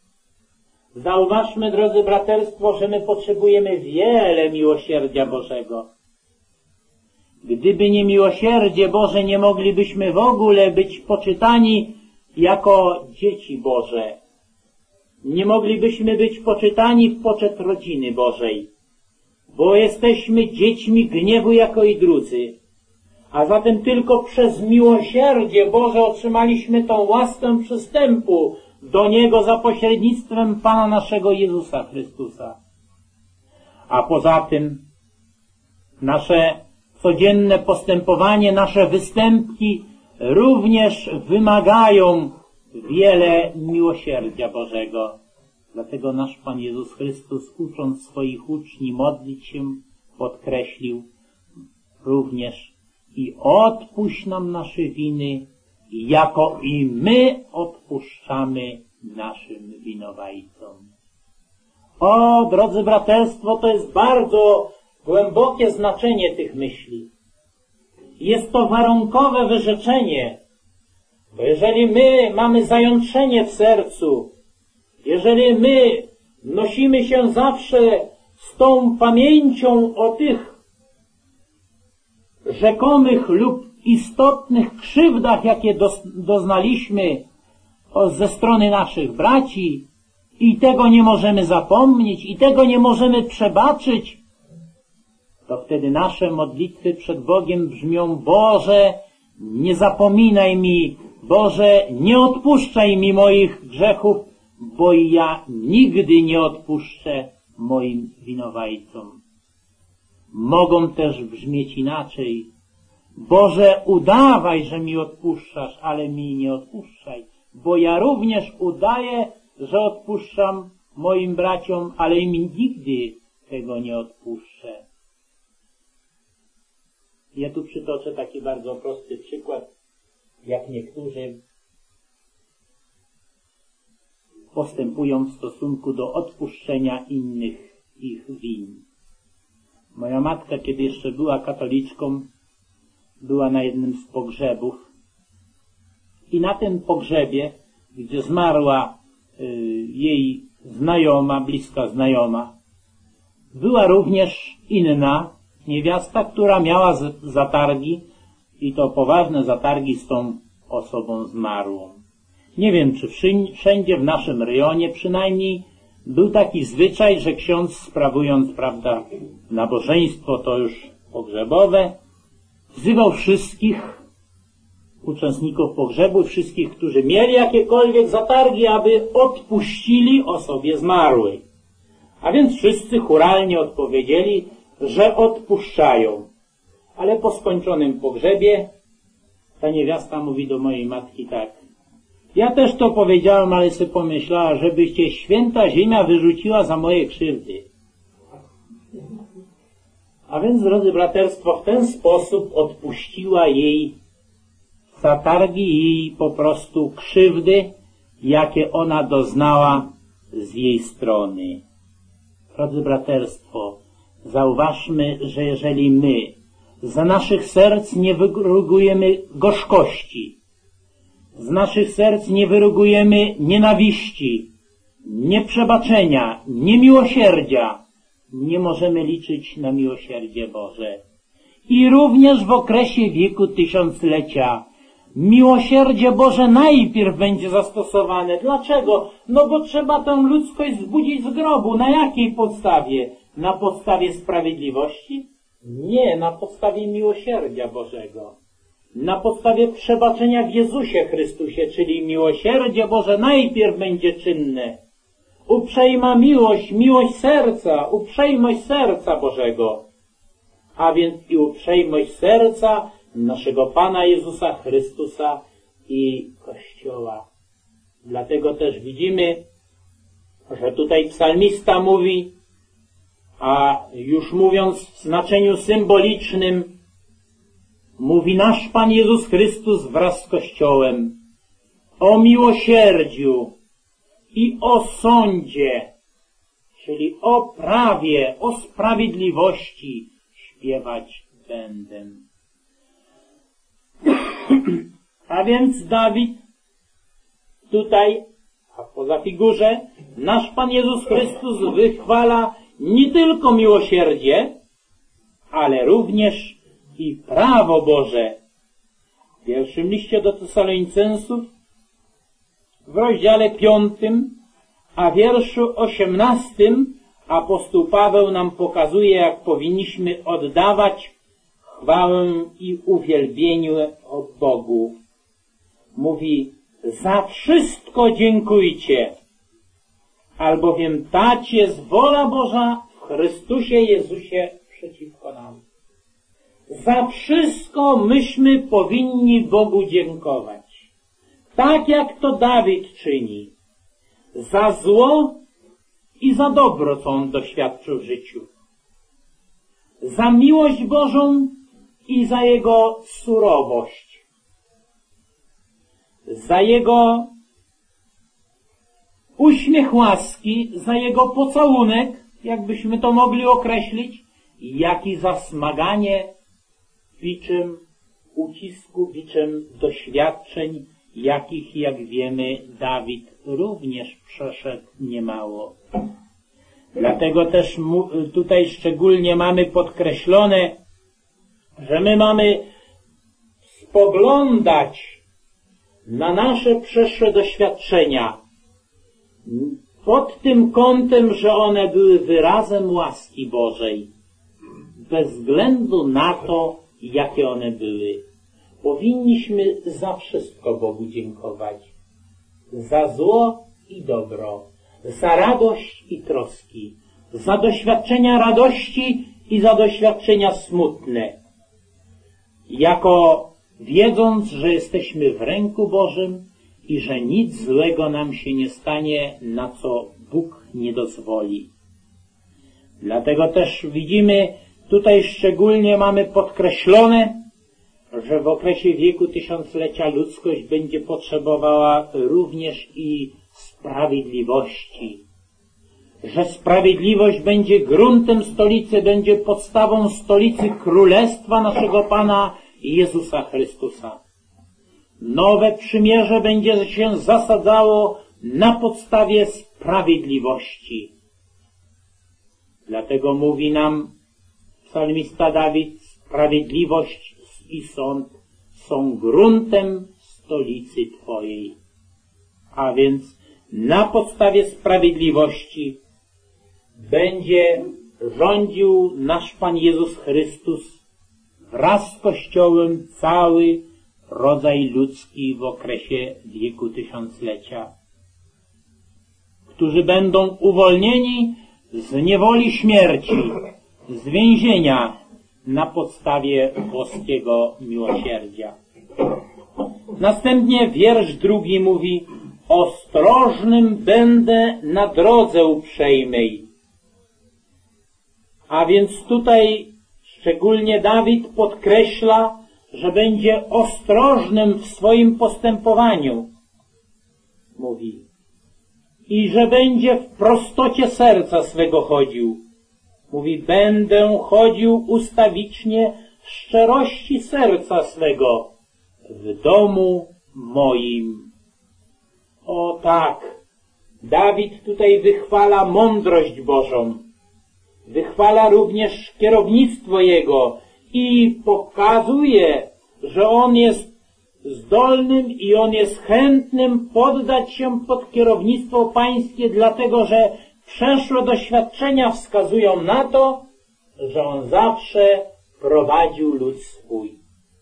Zauważmy, drodzy braterstwo, że my potrzebujemy wiele miłosierdzia Bożego. Gdyby nie miłosierdzie Boże, nie moglibyśmy w ogóle być poczytani jako dzieci Boże. Nie moglibyśmy być poczytani w poczet rodziny Bożej, bo jesteśmy dziećmi gniewu jako i drudzy. A zatem tylko przez miłosierdzie Boże otrzymaliśmy tą łaskę przystępu do Niego za pośrednictwem Pana naszego Jezusa Chrystusa. A poza tym nasze codzienne postępowanie, nasze występki również wymagają wiele miłosierdzia Bożego. Dlatego nasz Pan Jezus Chrystus, ucząc swoich uczniów modlić się, podkreślił również: i odpuść nam nasze winy, jako i my odpuszczamy naszym winowajcom. O, drodzy braterstwo, to jest bardzo głębokie znaczenie tych myśli. Jest to warunkowe wyrzeczenie, bo jeżeli my mamy zajątrzenie w sercu, jeżeli my nosimy się zawsze z tą pamięcią o tych rzekomych lub istotnych krzywdach, jakie doznaliśmy ze strony naszych braci, i tego nie możemy zapomnieć, i tego nie możemy przebaczyć, to wtedy nasze modlitwy przed Bogiem brzmią: Boże, nie zapominaj mi, Boże, nie odpuszczaj mi moich grzechów, bo ja nigdy nie odpuszczę moim winowajcom. Mogą też brzmieć inaczej: Boże, udawaj, że mi odpuszczasz, ale mi nie odpuszczaj, bo ja również udaję, że odpuszczam moim braciom, ale im nigdy tego nie odpuszczę. Ja tu przytoczę taki bardzo prosty przykład, jak niektórzy postępują w stosunku do odpuszczenia innych ich win. Moja matka, kiedy jeszcze była katoliczką, była na jednym z pogrzebów i na tym pogrzebie, gdzie zmarła y, jej znajoma, bliska znajoma, była również inna niewiasta, która miała z, zatargi, i to poważne zatargi z tą osobą zmarłą. Nie wiem, czy wszędzie w naszym rejonie przynajmniej był taki zwyczaj, że ksiądz, sprawując, prawda, nabożeństwo to już pogrzebowe, wzywał wszystkich uczestników pogrzebu, wszystkich, którzy mieli jakiekolwiek zatargi, aby odpuścili osobie zmarłej. A więc wszyscy chóralnie odpowiedzieli, że odpuszczają. Ale po skończonym pogrzebie ta niewiasta mówi do mojej matki tak: ja też to powiedziałem, ale sobie pomyślała, żebyście święta ziemia wyrzuciła za moje krzywdy. A więc, drodzy braterstwo, w ten sposób odpuściła jej zatargi i po prostu krzywdy, jakie ona doznała z jej strony. Drodzy braterstwo, zauważmy, że jeżeli my z naszych serc nie wyrugujemy gorzkości, z naszych serc nie wyrugujemy nienawiści, nieprzebaczenia, niemiłosierdzia, nie możemy liczyć na miłosierdzie Boże. I również w okresie wieku tysiąclecia miłosierdzie Boże najpierw będzie zastosowane. Dlaczego? No bo trzeba tę ludzkość zbudzić z grobu. Na jakiej podstawie? Na podstawie sprawiedliwości? Nie, na podstawie miłosierdzia Bożego. Na podstawie przebaczenia w Jezusie Chrystusie, czyli miłosierdzie Boże najpierw będzie czynne. Uprzejma miłość, miłość serca, uprzejmość serca Bożego. A więc i uprzejmość serca naszego Pana Jezusa Chrystusa i Kościoła. Dlatego też widzimy, że tutaj psalmista mówi, a już mówiąc w znaczeniu symbolicznym, mówi nasz Pan Jezus Chrystus wraz z Kościołem o miłosierdziu i o sądzie, czyli o prawie, o sprawiedliwości śpiewać będę. A więc Dawid tutaj, a poza figurze, nasz Pan Jezus Chrystus wychwala nie tylko miłosierdzie, ale również i prawo Boże. W pierwszym liście do Tesaloniceńców w rozdziale piątym, a wierszu osiemnastym apostoł Paweł nam pokazuje, jak powinniśmy oddawać chwałę i uwielbienie o Bogu. Mówi: za wszystko dziękujcie, albowiem tać jest wola Boża w Chrystusie Jezusie przeciwko nam. Za wszystko myśmy powinni Bogu dziękować. Tak jak to Dawid czyni. Za zło i za dobro, co on doświadczył w życiu. Za miłość Bożą i za Jego surowość. Za Jego uśmiech łaski, za Jego pocałunek, jakbyśmy to mogli określić, jak i za smaganie biczem ucisku, biczem doświadczeń, jakich, jak wiemy, Dawid również przeszedł niemało. Dlatego też mu, tutaj szczególnie mamy podkreślone, że my mamy spoglądać na nasze przeszłe doświadczenia pod tym kątem, że one były wyrazem łaski Bożej. bez względu na to, jakie one były. Powinniśmy za wszystko Bogu dziękować. Za zło i dobro, za radość i troski, za doświadczenia radości i za doświadczenia smutne. Jako wiedząc, że jesteśmy w ręku Bożym i że nic złego nam się nie stanie, na co Bóg nie dozwoli. Dlatego też widzimy, tutaj szczególnie mamy podkreślone, że w okresie wieku tysiąclecia ludzkość będzie potrzebowała również i sprawiedliwości. Że sprawiedliwość będzie gruntem stolicy, będzie podstawą stolicy Królestwa naszego Pana Jezusa Chrystusa. Nowe przymierze będzie się zasadzało na podstawie sprawiedliwości. Dlatego mówi nam psalmista Dawid, sprawiedliwość i sąd są gruntem stolicy Twojej. A więc na podstawie sprawiedliwości będzie rządził nasz Pan Jezus Chrystus wraz z Kościołem cały rodzaj ludzki w okresie wieku tysiąclecia, którzy będą uwolnieni z niewoli śmierci, z więzienia na podstawie boskiego miłosierdzia. Następnie wiersz drugi mówi: ostrożnym będę na drodze uprzejmej. A więc tutaj szczególnie Dawid podkreśla, że będzie ostrożnym w swoim postępowaniu. Mówi. I że będzie w prostocie serca swego chodził. Mówi, będę chodził ustawicznie w szczerości serca swego w domu moim. O tak, Dawid tutaj wychwala mądrość Bożą. Wychwala również kierownictwo Jego i pokazuje, że On jest zdolnym i On jest chętnym poddać się pod kierownictwo Pańskie, dlatego że przeszłe doświadczenia wskazują na to, że On zawsze prowadził lud swój.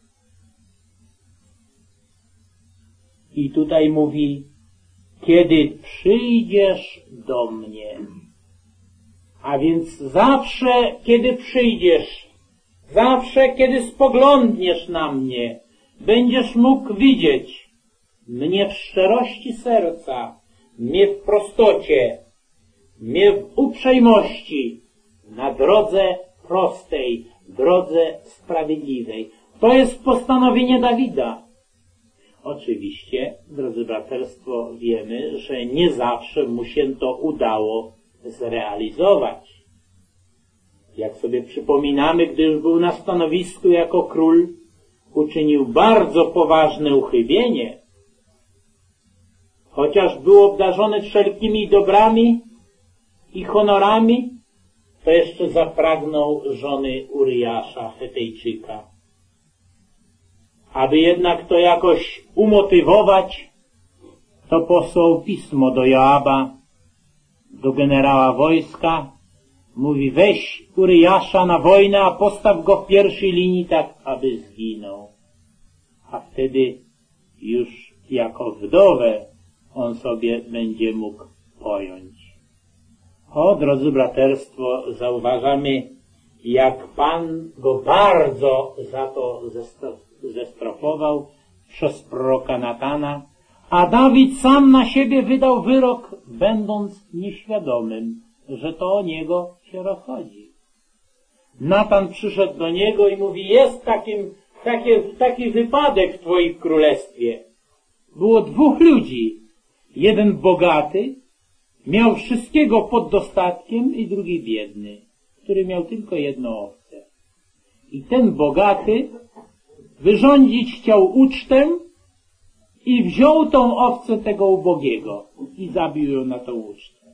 I tutaj mówi, kiedy przyjdziesz do mnie. A więc zawsze, kiedy przyjdziesz, zawsze, kiedy spoglądniesz na mnie, będziesz mógł widzieć mnie w szczerości serca, mnie w prostocie, mnie w uprzejmości, na drodze prostej, drodze sprawiedliwej. To jest postanowienie Dawida. Oczywiście, drodzy braterstwo, wiemy, że nie zawsze mu się to udało zrealizować. Jak sobie przypominamy, gdy już był na stanowisku jako król, uczynił bardzo poważne uchybienie. Chociaż był obdarzony wszelkimi dobrami i honorami, to jeszcze zapragnął żony Uryjasza, Chetejczyka. Aby jednak to jakoś umotywować, to posłał pismo do Joaba, do generała wojska. Mówi, weź Uryjasza na wojnę, a postaw go w pierwszej linii tak, aby zginął. A wtedy już jako wdowę on sobie będzie mógł pojąć. O, drodzy braterstwo, zauważamy, jak Pan go bardzo za to zestrofował przez proroka Natana, a Dawid sam na siebie wydał wyrok, będąc nieświadomym, że to o niego się rozchodzi. Natan przyszedł do niego i mówi, jest takim, taki, taki wypadek w twoim królestwie. Było dwóch ludzi. Jeden bogaty, miał wszystkiego pod dostatkiem, i drugi biedny, który miał tylko jedną owcę. I ten bogaty wyrządzić chciał ucztę i wziął tą owcę tego ubogiego i zabił ją na tą ucztę.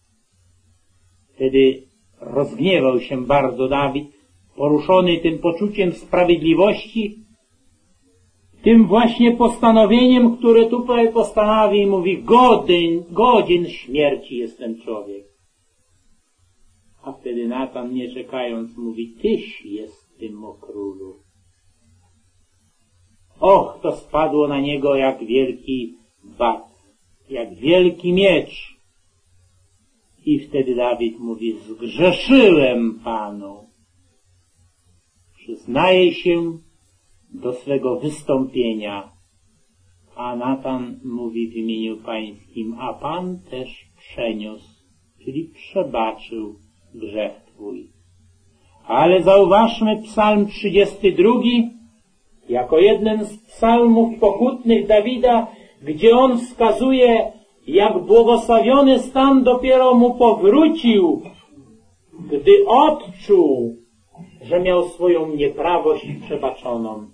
Wtedy rozgniewał się bardzo Dawid, poruszony tym poczuciem sprawiedliwości, tym właśnie postanowieniem, które tutaj postanowi i mówi, godzin, godzin śmierci jest ten człowiek. A wtedy Natan, nie czekając, mówi: Tyś jest tym, o królu. Och, to spadło na niego jak wielki bat, jak wielki miecz. I wtedy Dawid mówi: zgrzeszyłem Panu. Przyznaje się do swego wystąpienia. A Natan mówi w imieniu Pańskim: a Pan też przeniósł, czyli przebaczył grzech Twój. Ale zauważmy psalm trzydziesty drugi, jako jeden z psalmów pokutnych Dawida, gdzie on wskazuje, jak błogosławiony stan dopiero mu powrócił, gdy odczuł, że miał swoją nieprawość przebaczoną.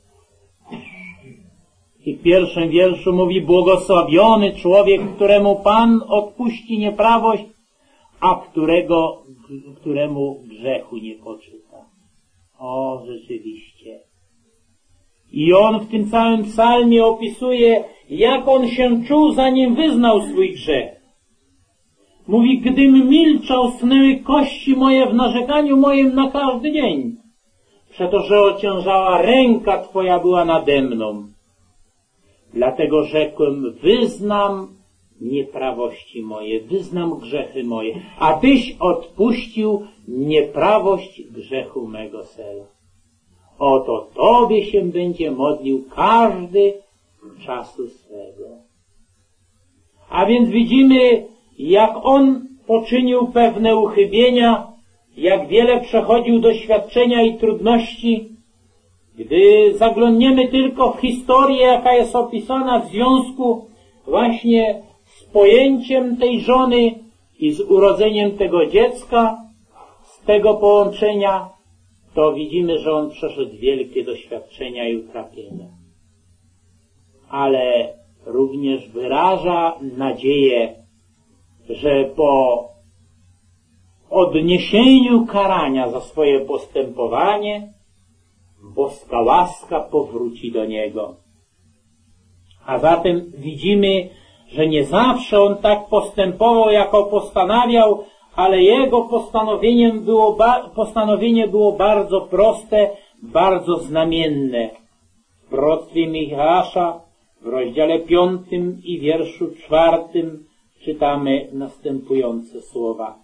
I w pierwszym wierszu mówi: błogosławiony człowiek, któremu Pan odpuści nieprawość, a którego, któremu grzechu nie poczyta. O, rzeczywiście. I on w tym całym psalmie opisuje, jak on się czuł, zanim wyznał swój grzech. Mówi: gdym milczał, snęły kości moje w narzekaniu moim na każdy dzień. Przeto, że ociężała ręka Twoja była nade mną. Dlatego rzekłem: wyznam nieprawości moje, wyznam grzechy moje, a Tyś odpuścił nieprawość grzechu mego serca. Oto Tobie się będzie modlił każdy czasu swego. A więc widzimy, jak on poczynił pewne uchybienia, jak wiele przechodził doświadczenia i trudności. Gdy zaglądniemy tylko w historię, jaka jest opisana w związku właśnie z pojęciem tej żony i z urodzeniem tego dziecka, z tego połączenia, to widzimy, że on przeszedł wielkie doświadczenia i utrapienia. Ale również wyraża nadzieję, że po odniesieniu karania za swoje postępowanie boska łaska powróci do niego. A zatem widzimy, że nie zawsze on tak postępował, jako postanawiał, ale jego postanowieniem było, postanowienie było bardzo proste, bardzo znamienne. W proroctwie Michała w rozdziale piątym i wierszu czwartym czytamy następujące słowa.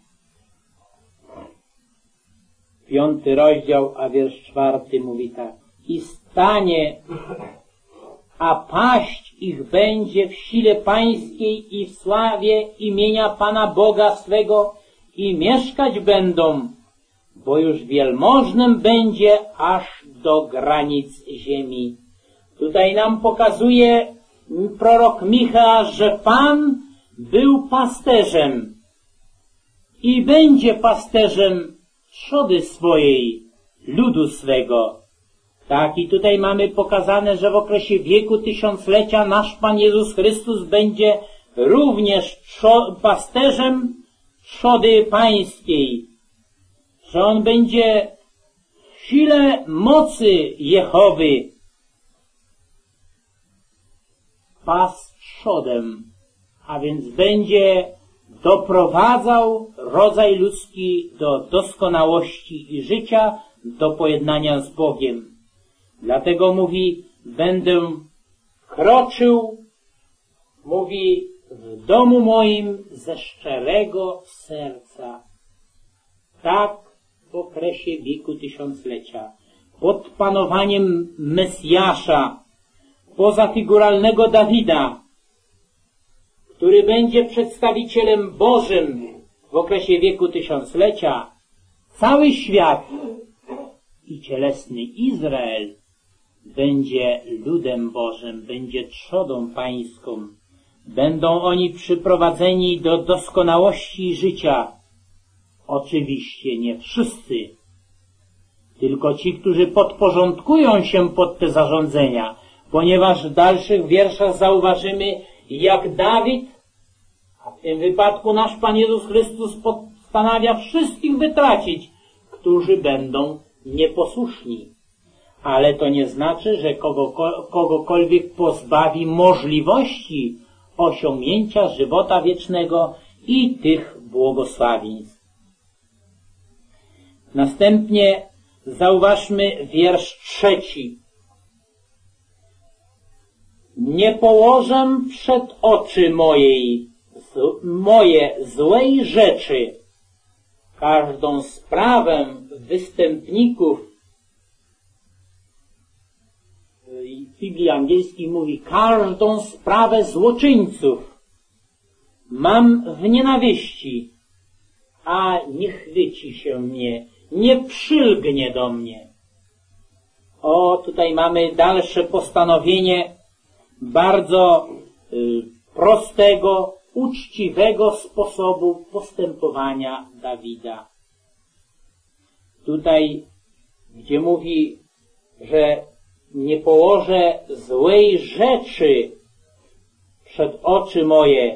Piąty rozdział, a wiersz czwarty mówi tak: i stanie, a paść ich będzie w sile pańskiej i w sławie imienia Pana Boga swego i mieszkać będą, bo już wielmożnym będzie aż do granic ziemi. Tutaj nam pokazuje prorok Micha, że Pan był pasterzem i będzie pasterzem trzody swojej, ludu swego. Tak, i tutaj mamy pokazane, że w okresie wieku tysiąclecia nasz Pan Jezus Chrystus będzie również pasterzem trzody pańskiej, że On będzie w sile mocy Jehowy pas trzodem, a więc będzie doprowadzał rodzaj ludzki do doskonałości i życia, do pojednania z Bogiem. Dlatego mówi: będę kroczył, mówi, w domu moim ze szczerego serca. Tak w okresie wieku tysiąclecia, pod panowaniem Mesjasza, pozafiguralnego Dawida, który będzie przedstawicielem Bożym w okresie wieku tysiąclecia, cały świat i cielesny Izrael będzie ludem Bożym, będzie trzodą pańską. Będą oni przyprowadzeni do doskonałości życia. Oczywiście nie wszyscy, tylko ci, którzy podporządkują się pod te zarządzenia, ponieważ w dalszych wierszach zauważymy, jak Dawid, a w tym wypadku nasz Pan Jezus Chrystus, postanawia wszystkich wytracić, którzy będą nieposłuszni. Ale to nie znaczy, że kogo, kogokolwiek pozbawi możliwości osiągnięcia żywota wiecznego i tych błogosławieństw. Następnie zauważmy wiersz trzeci. Nie położę przed oczy mojej z, moje złej rzeczy. Każdą sprawę występników, w Biblii angielskiej mówi, każdą sprawę złoczyńców mam w nienawiści, a nie chwyci się mnie, nie przylgnie do mnie. O, tutaj mamy dalsze postanowienie bardzo y, prostego, uczciwego sposobu postępowania Dawida. Tutaj, gdzie mówi, że nie położę złej rzeczy przed oczy moje.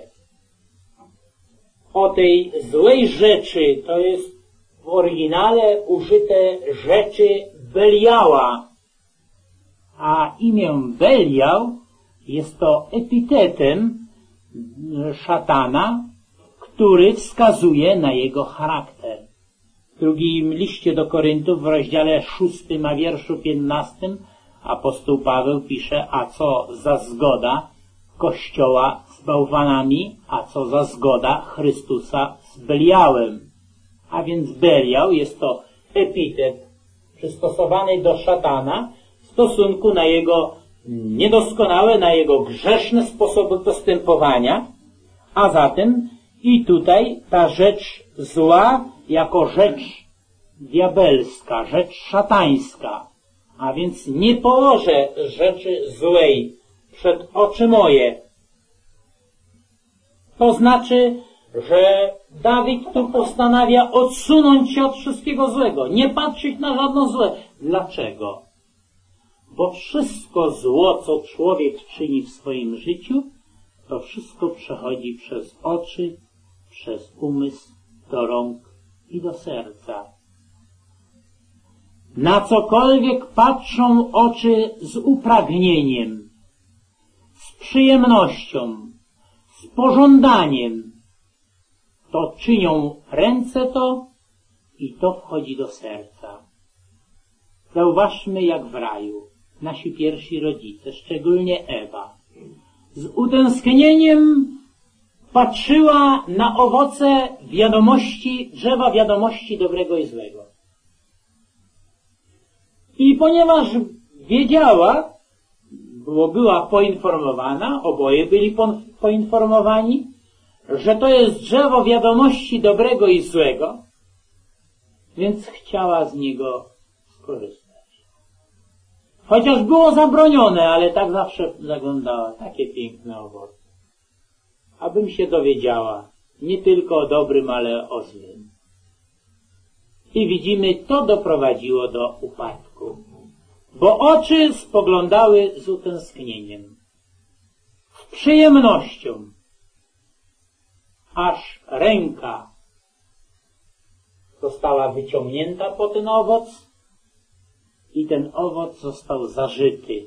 O tej złej rzeczy to jest w oryginale użyte rzeczy Beliała. A imię Beliał jest to epitetem szatana, który wskazuje na jego charakter. W drugim liście do Koryntów w rozdziale szóstym, a wierszu piętnastym apostoł Paweł pisze, a co za zgoda Kościoła z bałwanami, a co za zgoda Chrystusa z Beliałem. A więc Beliał jest to epitet przystosowany do szatana w stosunku na jego niedoskonałe, na jego grzeszne sposoby postępowania, a zatem i tutaj ta rzecz zła jako rzecz diabelska, rzecz szatańska. A więc nie położę rzeczy złej przed oczy moje. To znaczy, że Dawid tu postanawia odsunąć się od wszystkiego złego, nie patrzeć na żadne złe. Dlaczego? Bo wszystko zło, co człowiek czyni w swoim życiu, to wszystko przechodzi przez oczy, przez umysł, do rąk i do serca. Na cokolwiek patrzą oczy z upragnieniem, z przyjemnością, z pożądaniem, to czynią ręce to i to wchodzi do serca. Zauważmy, jak w raju nasi pierwsi rodzice, szczególnie Ewa, z utęsknieniem patrzyła na owoce wiadomości, drzewa wiadomości dobrego i złego. I ponieważ wiedziała, bo była poinformowana, oboje byli poinformowani, że to jest drzewo wiadomości dobrego i złego, więc chciała z niego skorzystać. Chociaż było zabronione, ale tak zawsze zaglądała. Takie piękne owoce. Abym się dowiedziała nie tylko o dobrym, ale o złym. I widzimy, to doprowadziło do upadku. Bo oczy spoglądały z utęsknieniem, z przyjemnością, aż ręka została wyciągnięta po ten owoc i ten owoc został zażyty.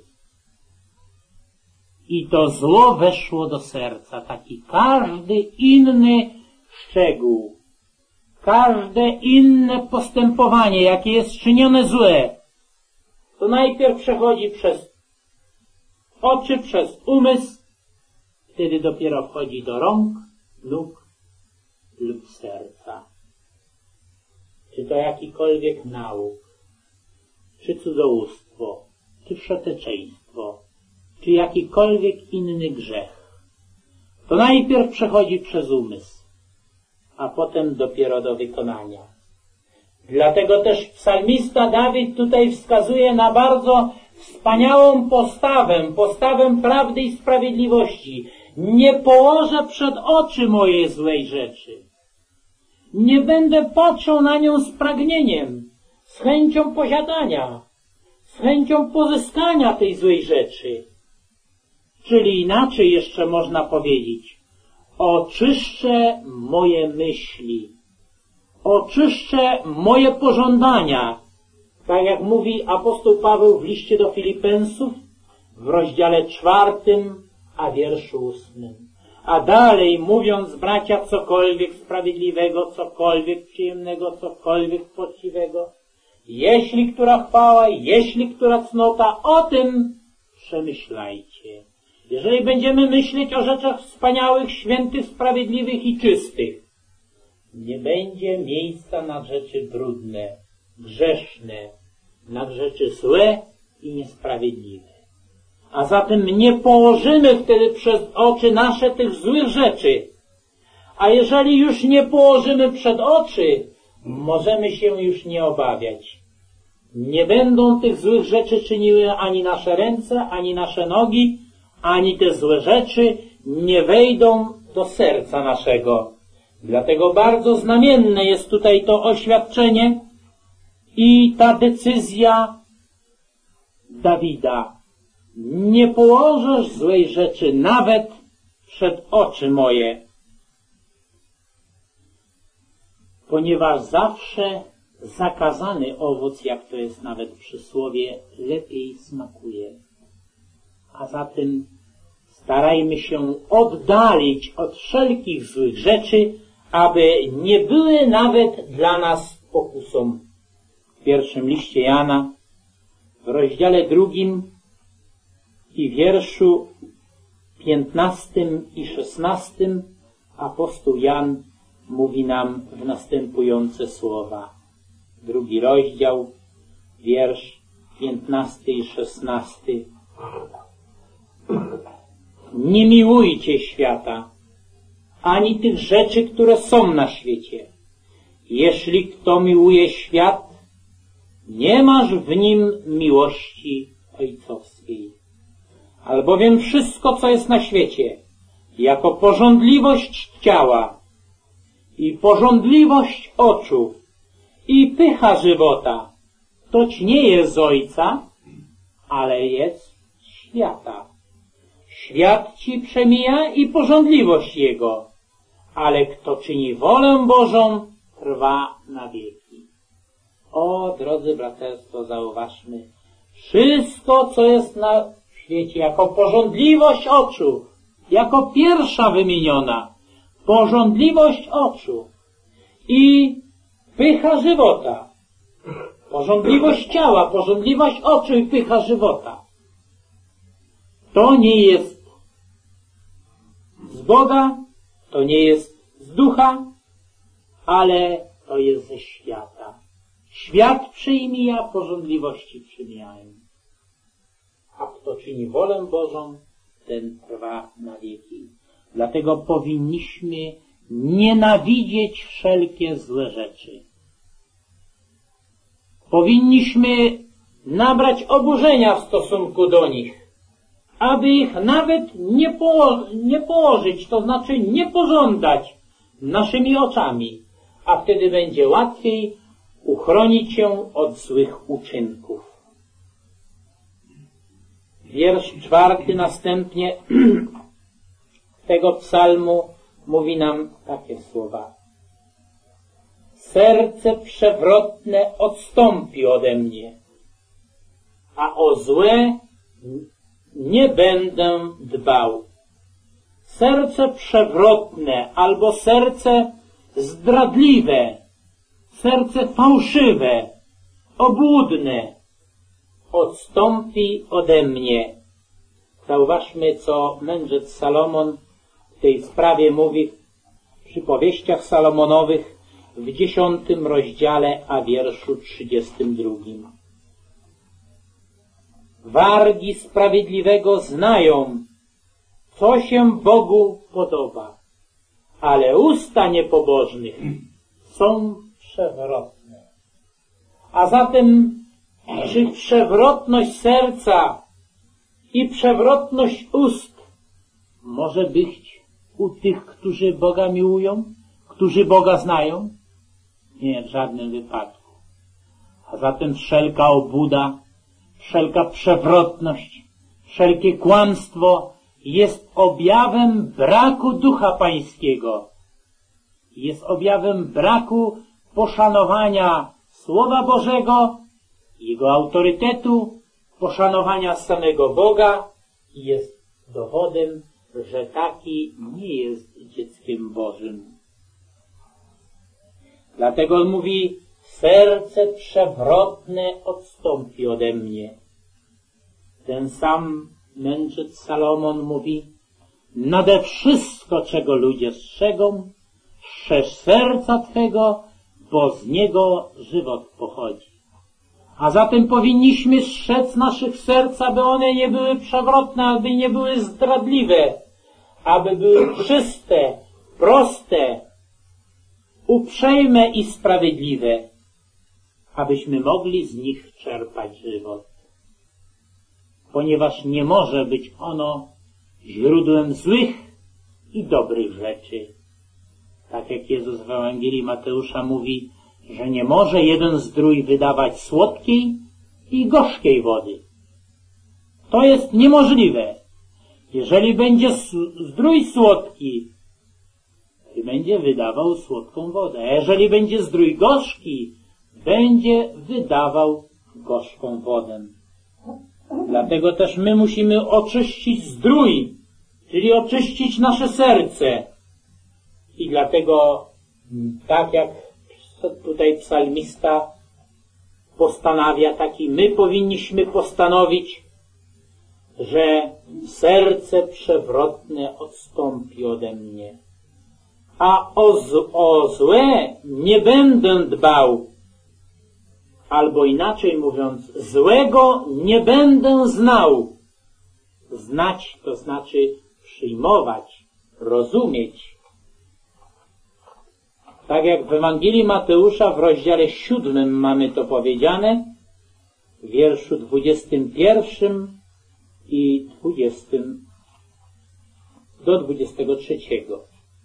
I to zło weszło do serca, taki każdy inny szczegół, każde inne postępowanie, jakie jest czynione złe, to najpierw przechodzi przez oczy, przez umysł, wtedy dopiero wchodzi do rąk, nóg lub serca. Czy to jakikolwiek nauk, czy cudzołóstwo, czy wszeteczeństwo, czy jakikolwiek inny grzech, to najpierw przechodzi przez umysł, a potem dopiero do wykonania. Dlatego też psalmista Dawid tutaj wskazuje na bardzo wspaniałą postawę, postawę prawdy i sprawiedliwości. Nie położę przed oczy moje złej rzeczy. Nie będę patrzył na nią z pragnieniem, z chęcią posiadania, z chęcią pozyskania tej złej rzeczy. Czyli inaczej jeszcze można powiedzieć, oczyszczę moje myśli, oczyszczę moje pożądania, tak jak mówi apostoł Paweł w liście do Filipensów w rozdziale czwartym, a wierszu ósmym. A dalej mówiąc, bracia, cokolwiek sprawiedliwego, cokolwiek przyjemnego, cokolwiek poczciwego, jeśli która chwała, jeśli która cnota, o tym przemyślajcie. Jeżeli będziemy myśleć o rzeczach wspaniałych, świętych, sprawiedliwych i czystych, nie będzie miejsca na rzeczy brudne, grzeszne, na rzeczy złe i niesprawiedliwe. A zatem nie położymy wtedy przed oczy nasze tych złych rzeczy. A jeżeli już nie położymy przed oczy, możemy się już nie obawiać. Nie będą tych złych rzeczy czyniły ani nasze ręce, ani nasze nogi, ani te złe rzeczy nie wejdą do serca naszego. Dlatego bardzo znamienne jest tutaj to oświadczenie i ta decyzja Dawida. Nie położysz złej rzeczy nawet przed oczy moje, ponieważ zawsze zakazany owoc, jak to jest nawet w przysłowie, lepiej smakuje. A zatem starajmy się oddalić od wszelkich złych rzeczy, aby nie były nawet dla nas pokusą. W pierwszym liście Jana, w rozdziale drugim i wierszu piętnastym i szesnastym apostoł Jan mówi nam w następujące słowa. Drugi rozdział, wiersz piętnasty i szesnasty. Nie miłujcie świata, ani tych rzeczy, które są na świecie. Jeśli kto miłuje świat, nie masz w nim miłości ojcowskiej. Albowiem wszystko, co jest na świecie, jako pożądliwość ciała i pożądliwość oczu i pycha żywota, toć nie jest z Ojca, ale jest z świata. Świat ci przemija i pożądliwość jego, ale kto czyni wolę Bożą, trwa na wieki. O, drodzy braterstwo, zauważmy, wszystko, co jest na świecie, jako pożądliwość oczu, jako pierwsza wymieniona, pożądliwość oczu i pycha żywota, pożądliwość ciała, pożądliwość oczu i pycha żywota. To nie jest z Boga, to nie jest z ducha, ale to jest ze świata. Świat przymija, pożądliwości przymijają. A kto czyni wolę Bożą, ten trwa na wieki. Dlatego powinniśmy nienawidzieć wszelkie złe rzeczy. Powinniśmy nabrać oburzenia w stosunku do nich, aby ich nawet nie, poło nie położyć, to znaczy nie pożądać naszymi oczami, a wtedy będzie łatwiej uchronić się od złych uczynków. Wiersz czwarty następnie tego psalmu mówi nam takie słowa. Serce przewrotne odstąpi ode mnie, a o złe nie będę dbał. Serce przewrotne albo serce zdradliwe, serce fałszywe, obłudne odstąpi ode mnie. Zauważmy, co mędrzec Salomon w tej sprawie mówi w przypowieściach Salomonowych w dziesiątym rozdziale, a wierszu trzydziestym drugim. Wargi sprawiedliwego znają, co się Bogu podoba, ale usta niepobożnych są przewrotne. A zatem, czy przewrotność serca i przewrotność ust może być u tych, którzy Boga miłują, którzy Boga znają? Nie, w żadnym wypadku. A zatem wszelka obłuda, wszelka przewrotność, wszelkie kłamstwo jest objawem braku Ducha Pańskiego. Jest objawem braku poszanowania Słowa Bożego, Jego autorytetu, poszanowania samego Boga i jest dowodem że taki nie jest dzieckiem Bożym. Dlatego on mówi, serce przewrotne odstąpi ode mnie. Ten sam mędrzec Salomon mówi, nade wszystko, czego ludzie strzegą, strzeż serca Twego, bo z niego żywot pochodzi. A zatem powinniśmy strzec naszych serc, aby one nie były przewrotne, aby nie były zdradliwe, aby były czyste, proste, uprzejme i sprawiedliwe, abyśmy mogli z nich czerpać żywot. Ponieważ nie może być ono źródłem złych i dobrych rzeczy. Tak jak Jezus w Ewangelii Mateusza mówi, że nie może jeden zdrój wydawać słodkiej i gorzkiej wody. To jest niemożliwe. Jeżeli będzie zdrój słodki, będzie wydawał słodką wodę. A jeżeli będzie zdrój gorzki, będzie wydawał gorzką wodę. Dlatego też my musimy oczyścić zdrój, czyli oczyścić nasze serce. I dlatego, tak jak tutaj psalmista postanawia, tak i my powinniśmy postanowić, że serce przewrotne odstąpi ode mnie. A o, z, o złe nie będę dbał. Albo inaczej mówiąc, złego nie będę znał. Znać to znaczy przyjmować, rozumieć. Tak jak w Ewangelii Mateusza w rozdziale siódmym mamy to powiedziane, w wierszu dwudziestym pierwszym i dwudziestym do dwudziestego trzeciego.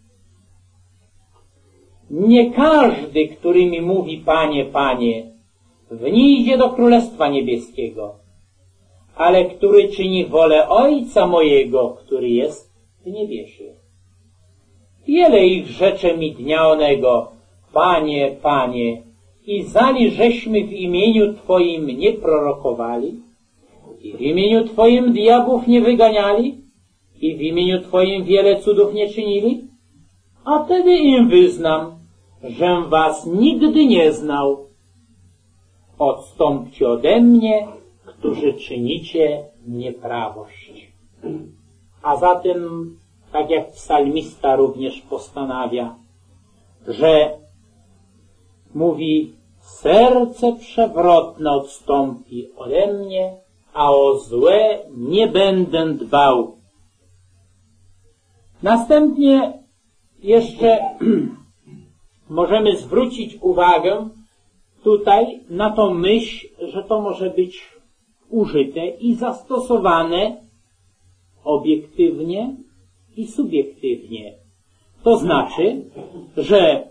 Nie każdy, który mi mówi Panie, Panie, wniesie do Królestwa Niebieskiego, ale który czyni wolę Ojca mojego, który jest w niebiesie. Wiele ich rzecze mi dnia onego, Panie, Panie, i zali żeśmy w imieniu Twoim nie prorokowali, i w imieniu Twoim diabłów nie wyganiali, i w imieniu Twoim wiele cudów nie czynili? A wtedy im wyznam, żem was nigdy nie znał. Odstąpcie ode mnie, którzy czynicie nieprawość. A zatem, tak jak psalmista również postanawia, że mówi, serce przewrotne odstąpi ode mnie, a o złe nie będę dbał. Następnie jeszcze możemy zwrócić uwagę tutaj na tą myśl, że to może być użyte i zastosowane obiektywnie i subiektywnie. To znaczy, że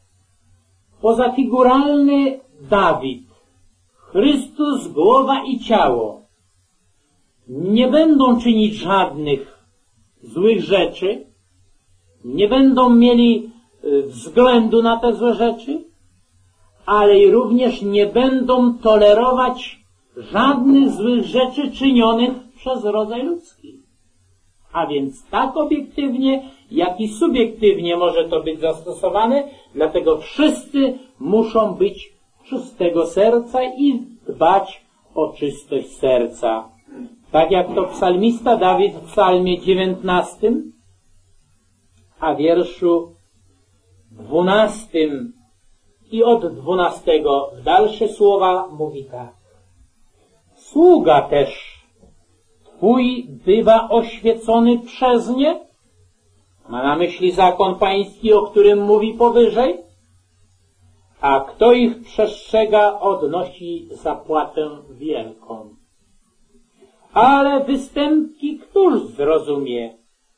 pozafiguralny Dawid, Chrystus, głowa i ciało, nie będą czynić żadnych złych rzeczy, nie będą mieli względu na te złe rzeczy, ale i również nie będą tolerować żadnych złych rzeczy czynionych przez rodzaj ludzki. A więc tak obiektywnie, jak i subiektywnie może to być zastosowane, dlatego wszyscy muszą być czystego serca i dbać o czystość serca. Tak jak to psalmista Dawid w psalmie dziewiętnastym, a wierszu dwunastym i od dwunastego w dalsze słowa mówi tak. Sługa też Twój bywa oświecony przez nie? Ma na myśli zakon pański, o którym mówi powyżej? A kto ich przestrzega, odnosi zapłatę wielką. Ale występki któż zrozumie?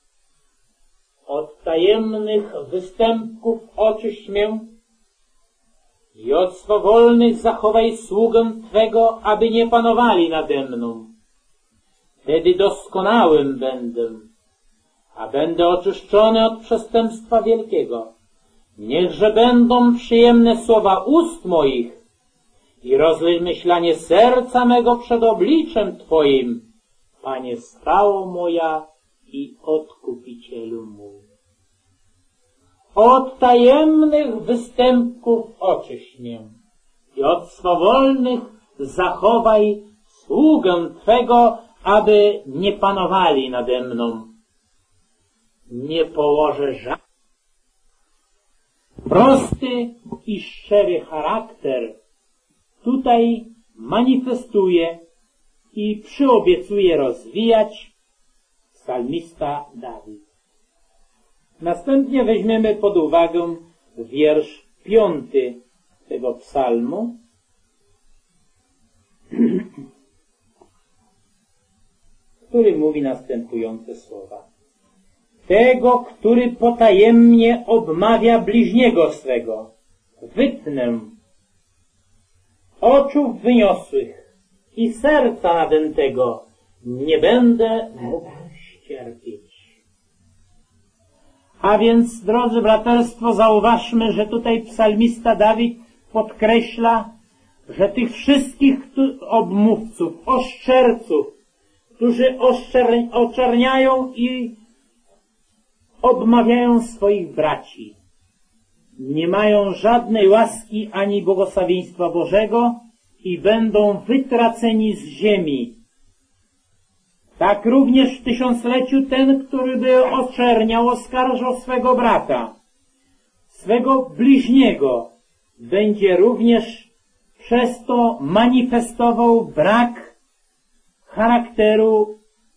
Od tajemnych występków oczyść mię i od swawolnych zachowaj sługę Twego, aby nie panowali nade mną. Wtedy doskonałym będę, a będę oczyszczony od przestępstwa wielkiego. Niechże będą przyjemne słowa ust moich i rozmyślanie serca mego przed obliczem Twoim, Panie, skało moja i Odkupicielu mój. Od tajemnych występków oczyść mię i od swawolnych zachowaj sługę Twego, aby nie panowali nade mną. Nie położę żadnego. Prosty i szczery charakter tutaj manifestuje i przyobiecuje rozwijać psalmista Dawid. Następnie weźmiemy pod uwagę wiersz piąty tego psalmu, który mówi następujące słowa. Tego, który potajemnie obmawia bliźniego swego, wytnę oczu wyniosłych i serca nadętego, nie będę mógł ścierpieć. A więc, drodzy braterstwo, zauważmy, że tutaj psalmista Dawid podkreśla, że tych wszystkich obmówców, oszczerców, którzy oczerniają i obmawiają swoich braci, nie mają żadnej łaski ani błogosławieństwa Bożego i będą wytraceni z ziemi. Tak również w tysiącleciu ten, który by oczerniał, oskarżał swego brata, swego bliźniego, będzie również przez to manifestował brak charakteru,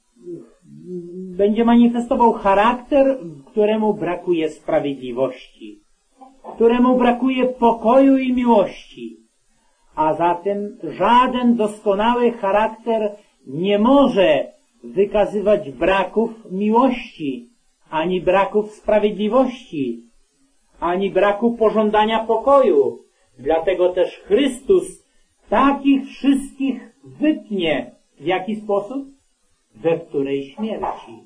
będzie manifestował charakter, któremu brakuje sprawiedliwości, któremu brakuje pokoju i miłości. A zatem żaden doskonały charakter nie może wykazywać braków miłości, ani braków sprawiedliwości, ani braku pożądania pokoju. Dlatego też Chrystus takich wszystkich wytnie. W jaki sposób? We której śmierci.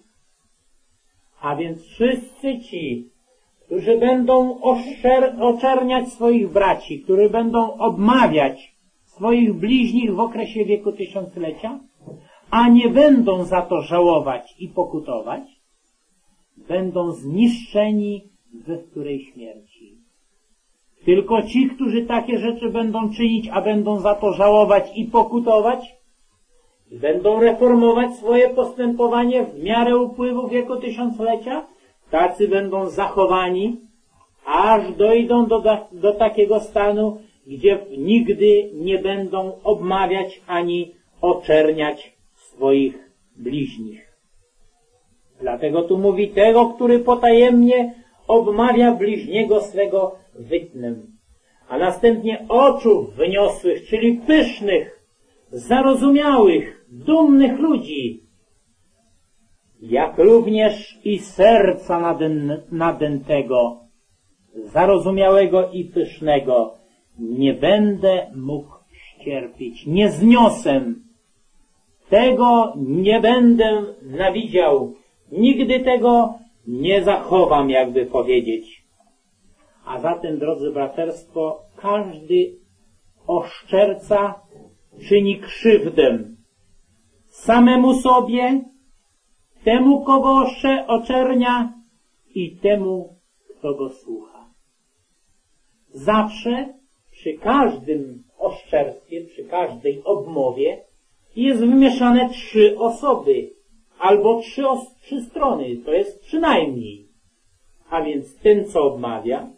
A więc wszyscy ci, którzy będą oszer- oczerniać swoich braci, którzy będą obmawiać swoich bliźnich w okresie wieku tysiąclecia, a nie będą za to żałować i pokutować, będą zniszczeni we wtórej śmierci. Tylko ci, którzy takie rzeczy będą czynić, a będą za to żałować i pokutować, będą reformować swoje postępowanie w miarę upływu wieku tysiąclecia, tacy będą zachowani, aż dojdą do, do takiego stanu, gdzie nigdy nie będą obmawiać ani oczerniać swoich bliźnich. Dlatego tu mówi tego, który potajemnie obmawia bliźniego swego, wytnę. A następnie oczu wyniosłych, czyli pysznych, zarozumiałych, dumnych ludzi, jak również i serca nadę, nadętego, zarozumiałego i pysznego, nie będę mógł ścierpieć, nie zniosę, tego nie będę nawidział, nigdy tego nie zachowam, jakby powiedzieć. A zatem, drodzy braterstwo, każdy oszczerca czyni krzywdę samemu sobie, temu, kogo oczernia i temu, kto go słucha. Zawsze przy każdym oszczerstwie, przy każdej obmowie jest wymieszane trzy osoby, albo trzy, os- trzy strony, to jest przynajmniej. A więc ten, co obmawia,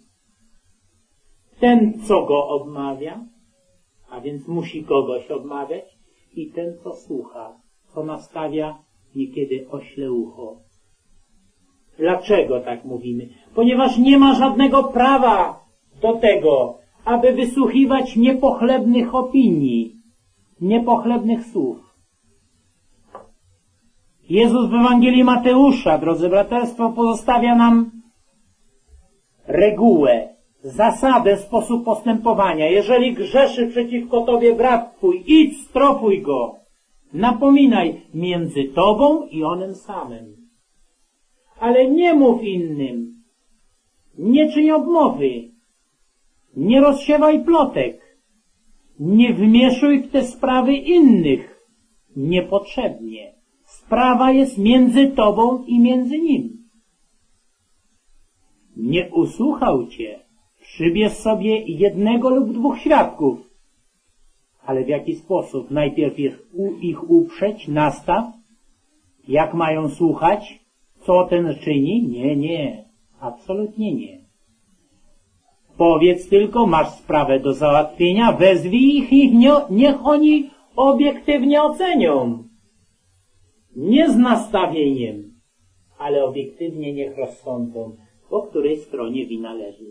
ten, co go obmawia, a więc musi kogoś obmawiać, i ten, co słucha, co nastawia niekiedy ośle ucho. Dlaczego tak mówimy? Ponieważ nie ma żadnego prawa do tego, aby wysłuchiwać niepochlebnych opinii, niepochlebnych słów. Jezus w Ewangelii Mateusza, drodzy braterstwo, pozostawia nam regułę, zasadę, sposób postępowania. Jeżeli grzeszy przeciwko tobie brat twój, idź, strofuj go. Napominaj między tobą i onem samym. Ale nie mów innym. Nie czyń obmowy. Nie rozsiewaj plotek. Nie wmieszuj w te sprawy innych niepotrzebnie. Sprawa jest między tobą i między nim. Nie usłuchał cię, przybierz sobie jednego lub dwóch świadków. Ale w jaki sposób? Najpierw ich uprzeć, nastaw, jak mają słuchać, co ten czyni? Nie, nie, absolutnie nie. Powiedz tylko, masz sprawę do załatwienia, wezwij ich i niech oni obiektywnie ocenią. Nie z nastawieniem, ale obiektywnie niech rozsądzą, po której stronie wina leży.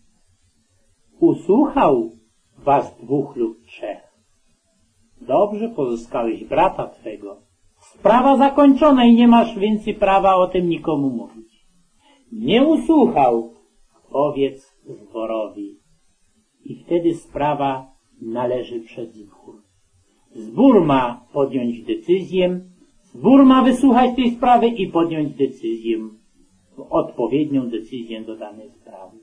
Usłuchał was dwóch lub trzech. Dobrze, pozyskałeś brata twego. Sprawa zakończona i nie masz więcej prawa o tym nikomu mówić. Nie usłuchał, powiedz zborowi. I wtedy sprawa należy przed zbór. Zbór ma podjąć decyzję, zbór ma wysłuchać tej sprawy i podjąć decyzję, odpowiednią decyzję do danej sprawy.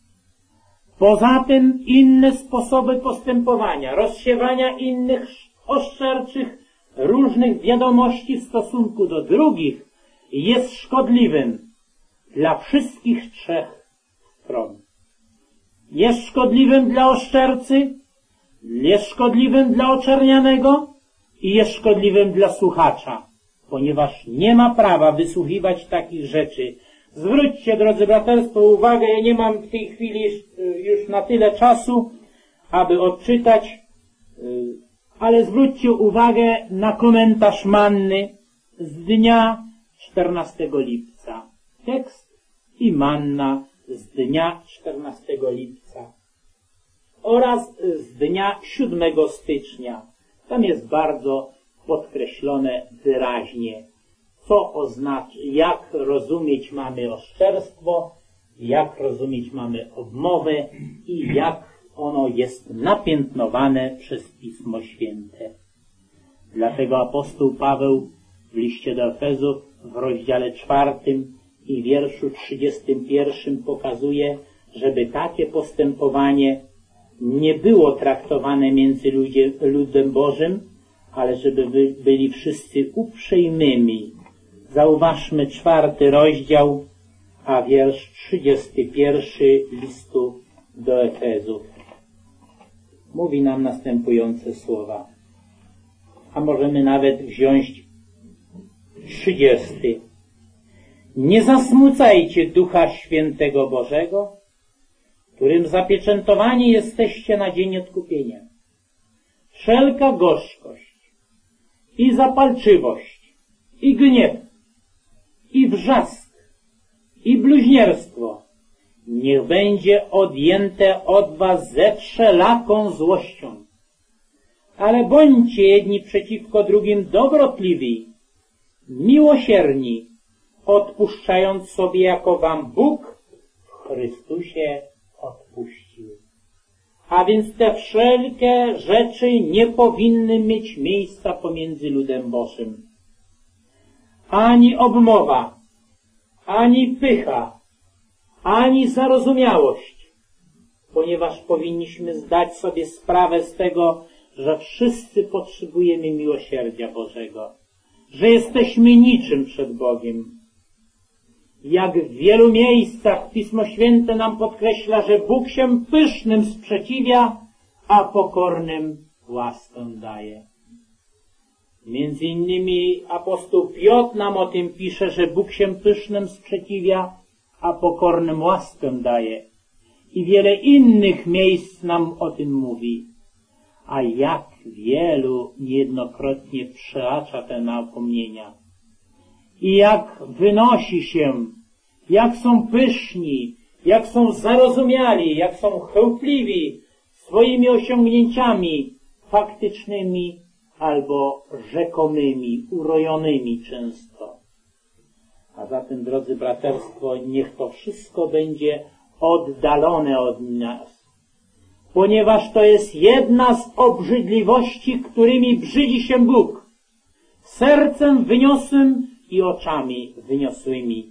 Poza tym inne sposoby postępowania, rozsiewania innych oszczerczych, różnych wiadomości w stosunku do drugich jest szkodliwym dla wszystkich trzech stron. Jest szkodliwym dla oszczercy, jest szkodliwym dla oczernianego i jest szkodliwym dla słuchacza, ponieważ nie ma prawa wysłuchiwać takich rzeczy. Zwróćcie, drodzy braterstwo, uwagę, ja nie mam w tej chwili już na tyle czasu, aby odczytać, ale zwróćcie uwagę na komentarz Manny z dnia czternastego lipca. Tekst i Manna z dnia czternastego lipca oraz z dnia siódmego stycznia. Tam jest bardzo podkreślone wyraźnie, co oznacza, jak rozumieć mamy oszczerstwo, jak rozumieć mamy obmowę i jak ono jest napiętnowane przez Pismo Święte. Dlatego apostoł Paweł w liście do Efezów w rozdziale czwartym i wierszu trzydziestym pierwszym pokazuje, żeby takie postępowanie nie było traktowane między ludzie, ludem Bożym, ale żeby by, byli wszyscy uprzejmymi. Zauważmy czwarty rozdział, a wiersz trzydziesty pierwszy listu do Efezów. Mówi nam następujące słowa. A możemy nawet wziąć trzydziesty. Nie zasmucajcie Ducha Świętego Bożego, którym zapieczętowani jesteście na dzień odkupienia. Wszelka gorzkość i zapalczywość i gniew i wrzask i bluźnierstwo niech będzie odjęte od was ze wszelaką złością. Ale bądźcie jedni przeciwko drugim dobrotliwi, miłosierni, odpuszczając sobie, jako wam Bóg w Chrystusie odpuścił. A więc te wszelkie rzeczy nie powinny mieć miejsca pomiędzy ludem Bożym. Ani obmowa, ani pycha, ani zarozumiałość, ponieważ powinniśmy zdać sobie sprawę z tego, że wszyscy potrzebujemy miłosierdzia Bożego, że jesteśmy niczym przed Bogiem. Jak w wielu miejscach Pismo Święte nam podkreśla, że Bóg się pysznym sprzeciwia, a pokornym łaskę daje. Między innymi apostoł Piotr nam o tym pisze, że Bóg się pysznym sprzeciwia, a pokornym łaskę daje. I wiele innych miejsc nam o tym mówi. A jak wielu niejednokrotnie przeacza te napomnienia. I jak wynosi się, jak są pyszni, jak są zarozumiali, jak są chełpliwi swoimi osiągnięciami faktycznymi albo rzekomymi, urojonymi często. A zatem, drodzy braterstwo, niech to wszystko będzie oddalone od nas, ponieważ to jest jedna z obrzydliwości, którymi brzydzi się Bóg, sercem wyniosłym i oczami wyniosłymi.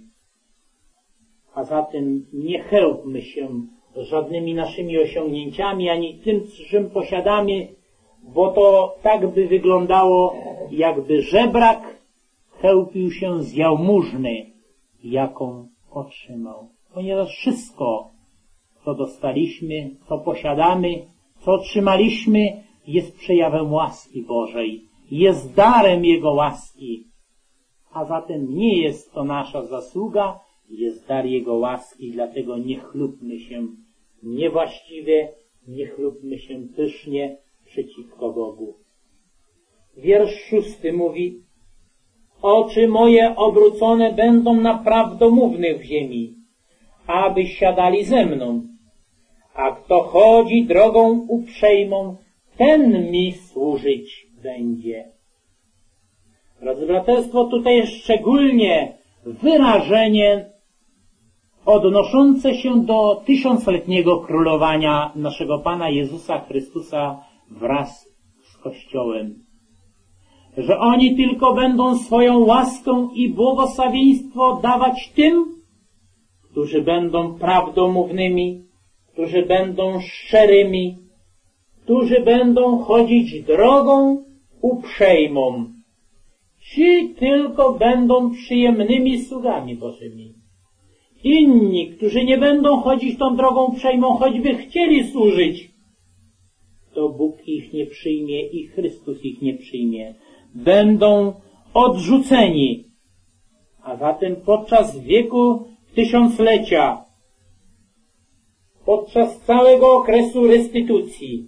A zatem nie chełpmy się żadnymi naszymi osiągnięciami, ani tym, czym posiadamy, bo to tak by wyglądało, jakby żebrak chełpił się z jałmużny, jaką otrzymał. Ponieważ wszystko, co dostaliśmy, co posiadamy, co otrzymaliśmy, jest przejawem łaski Bożej, jest darem Jego łaski. A zatem nie jest to nasza zasługa, jest dar Jego łaski, dlatego nie chlubmy się niewłaściwie, nie chlubmy się pysznie przeciwko Bogu. Wiersz szósty mówi: oczy moje obrócone będą na prawdomównych w ziemi, aby siadali ze mną. A kto chodzi drogą uprzejmą, ten mi służyć będzie. Drodzy braterstwo, tutaj jest szczególnie wyrażenie odnoszące się do tysiącletniego królowania naszego Pana Jezusa Chrystusa wraz z Kościołem. Że oni tylko będą swoją łaską i błogosławieństwo dawać tym, którzy będą prawdomównymi, którzy będą szczerymi, którzy będą chodzić drogą uprzejmą. Ci tylko będą przyjemnymi sługami Bożymi. Inni, którzy nie będą chodzić tą drogą uprzejmą, choćby chcieli służyć, to Bóg ich nie przyjmie i Chrystus ich nie przyjmie. Będą odrzuceni. A zatem podczas wieku tysiąclecia, podczas całego okresu restytucji,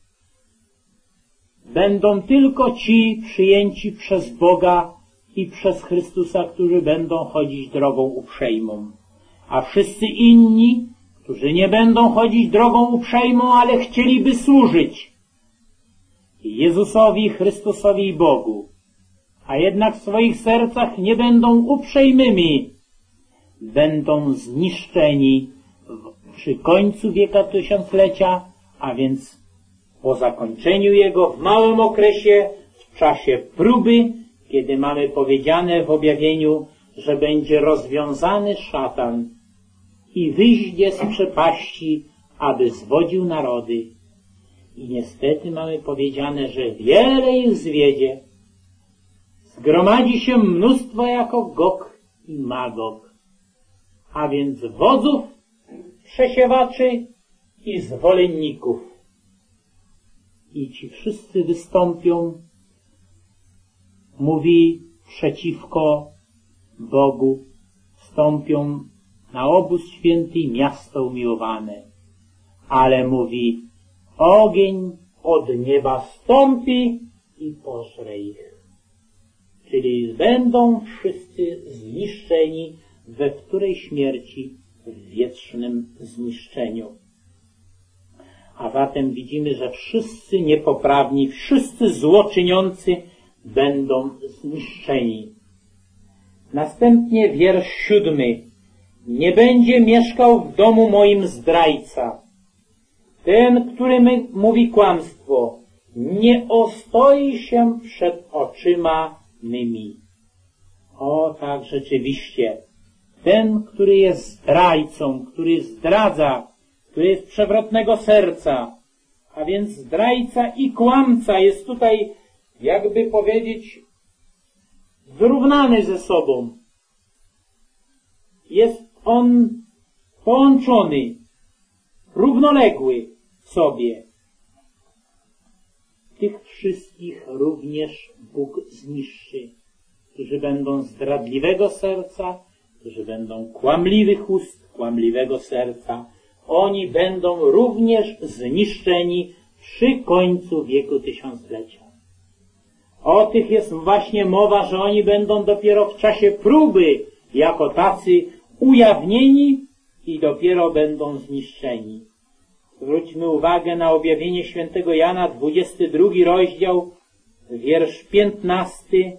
będą tylko ci przyjęci przez Boga i przez Chrystusa, którzy będą chodzić drogą uprzejmą. A wszyscy inni, którzy nie będą chodzić drogą uprzejmą, ale chcieliby służyć Jezusowi, Chrystusowi i Bogu, a jednak w swoich sercach nie będą uprzejmymi, będą zniszczeni w, przy końcu wieka tysiąclecia, a więc po zakończeniu jego w małym okresie, w czasie próby, kiedy mamy powiedziane w objawieniu, że będzie rozwiązany szatan i wyjdzie z przepaści, aby zwodził narody. I niestety mamy powiedziane, że wiele ich zwiedzie. Zgromadzi się mnóstwo jako Gog i Magog, a więc wodzów, przesiewaczy i zwolenników. I ci wszyscy wystąpią, mówi, przeciwko Bogu, wstąpią na obóz święty i miasto umiłowane. Ale mówi, ogień od nieba stąpi i pożre ich. Czyli będą wszyscy zniszczeni we wtórej śmierci, w wiecznym zniszczeniu. A zatem widzimy, że wszyscy niepoprawni, wszyscy złoczyniący będą zniszczeni. Następnie wiersz siódmy. Nie będzie mieszkał w domu moim zdrajca. Ten, który mówi kłamstwo, nie ostoi się przed oczyma mymi. O tak, rzeczywiście. Ten, który jest zdrajcą, który zdradza, który jest przewrotnego serca, a więc zdrajca i kłamca jest tutaj, jakby powiedzieć, zrównany ze sobą. Jest on połączony, równoległy w sobie. Tych wszystkich również Bóg zniszczy, którzy będą zdradliwego serca, którzy będą kłamliwych ust, kłamliwego serca. Oni będą również zniszczeni przy końcu wieku tysiąclecia. O tych jest właśnie mowa, że oni będą dopiero w czasie próby jako tacy ujawnieni i dopiero będą zniszczeni. Zwróćmy uwagę na objawienie świętego Jana, dwudziesty drugi rozdział, wiersz piętnasty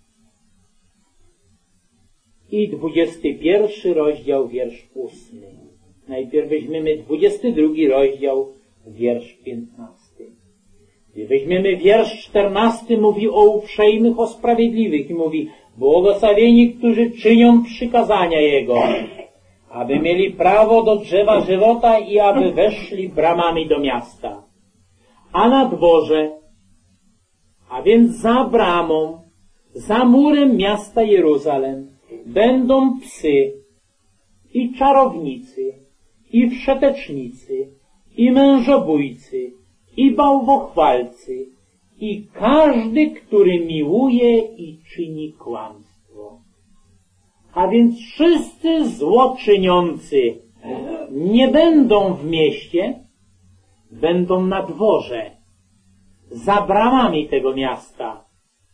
i dwudziesty pierwszy rozdział, wiersz ósmy. Najpierw weźmiemy dwudziesty drugi rozdział, wiersz piętnasty. Gdy weźmiemy wiersz czternasty, mówi o uprzejmych, o sprawiedliwych i mówi: błogosławieni, którzy czynią przykazania Jego, aby mieli prawo do drzewa żywota i aby weszli bramami do miasta. A na dworze, a więc za bramą, za murem miasta Jeruzalem będą psy i czarownicy, i wszetecznicy, i mężobójcy, i bałwochwalcy, i każdy, który miłuje i czyni kłamstwo. A więc wszyscy złoczyniący nie będą w mieście, będą na dworze, za bramami tego miasta.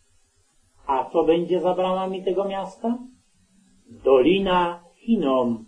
A co będzie za bramami tego miasta? Dolina Hinnom,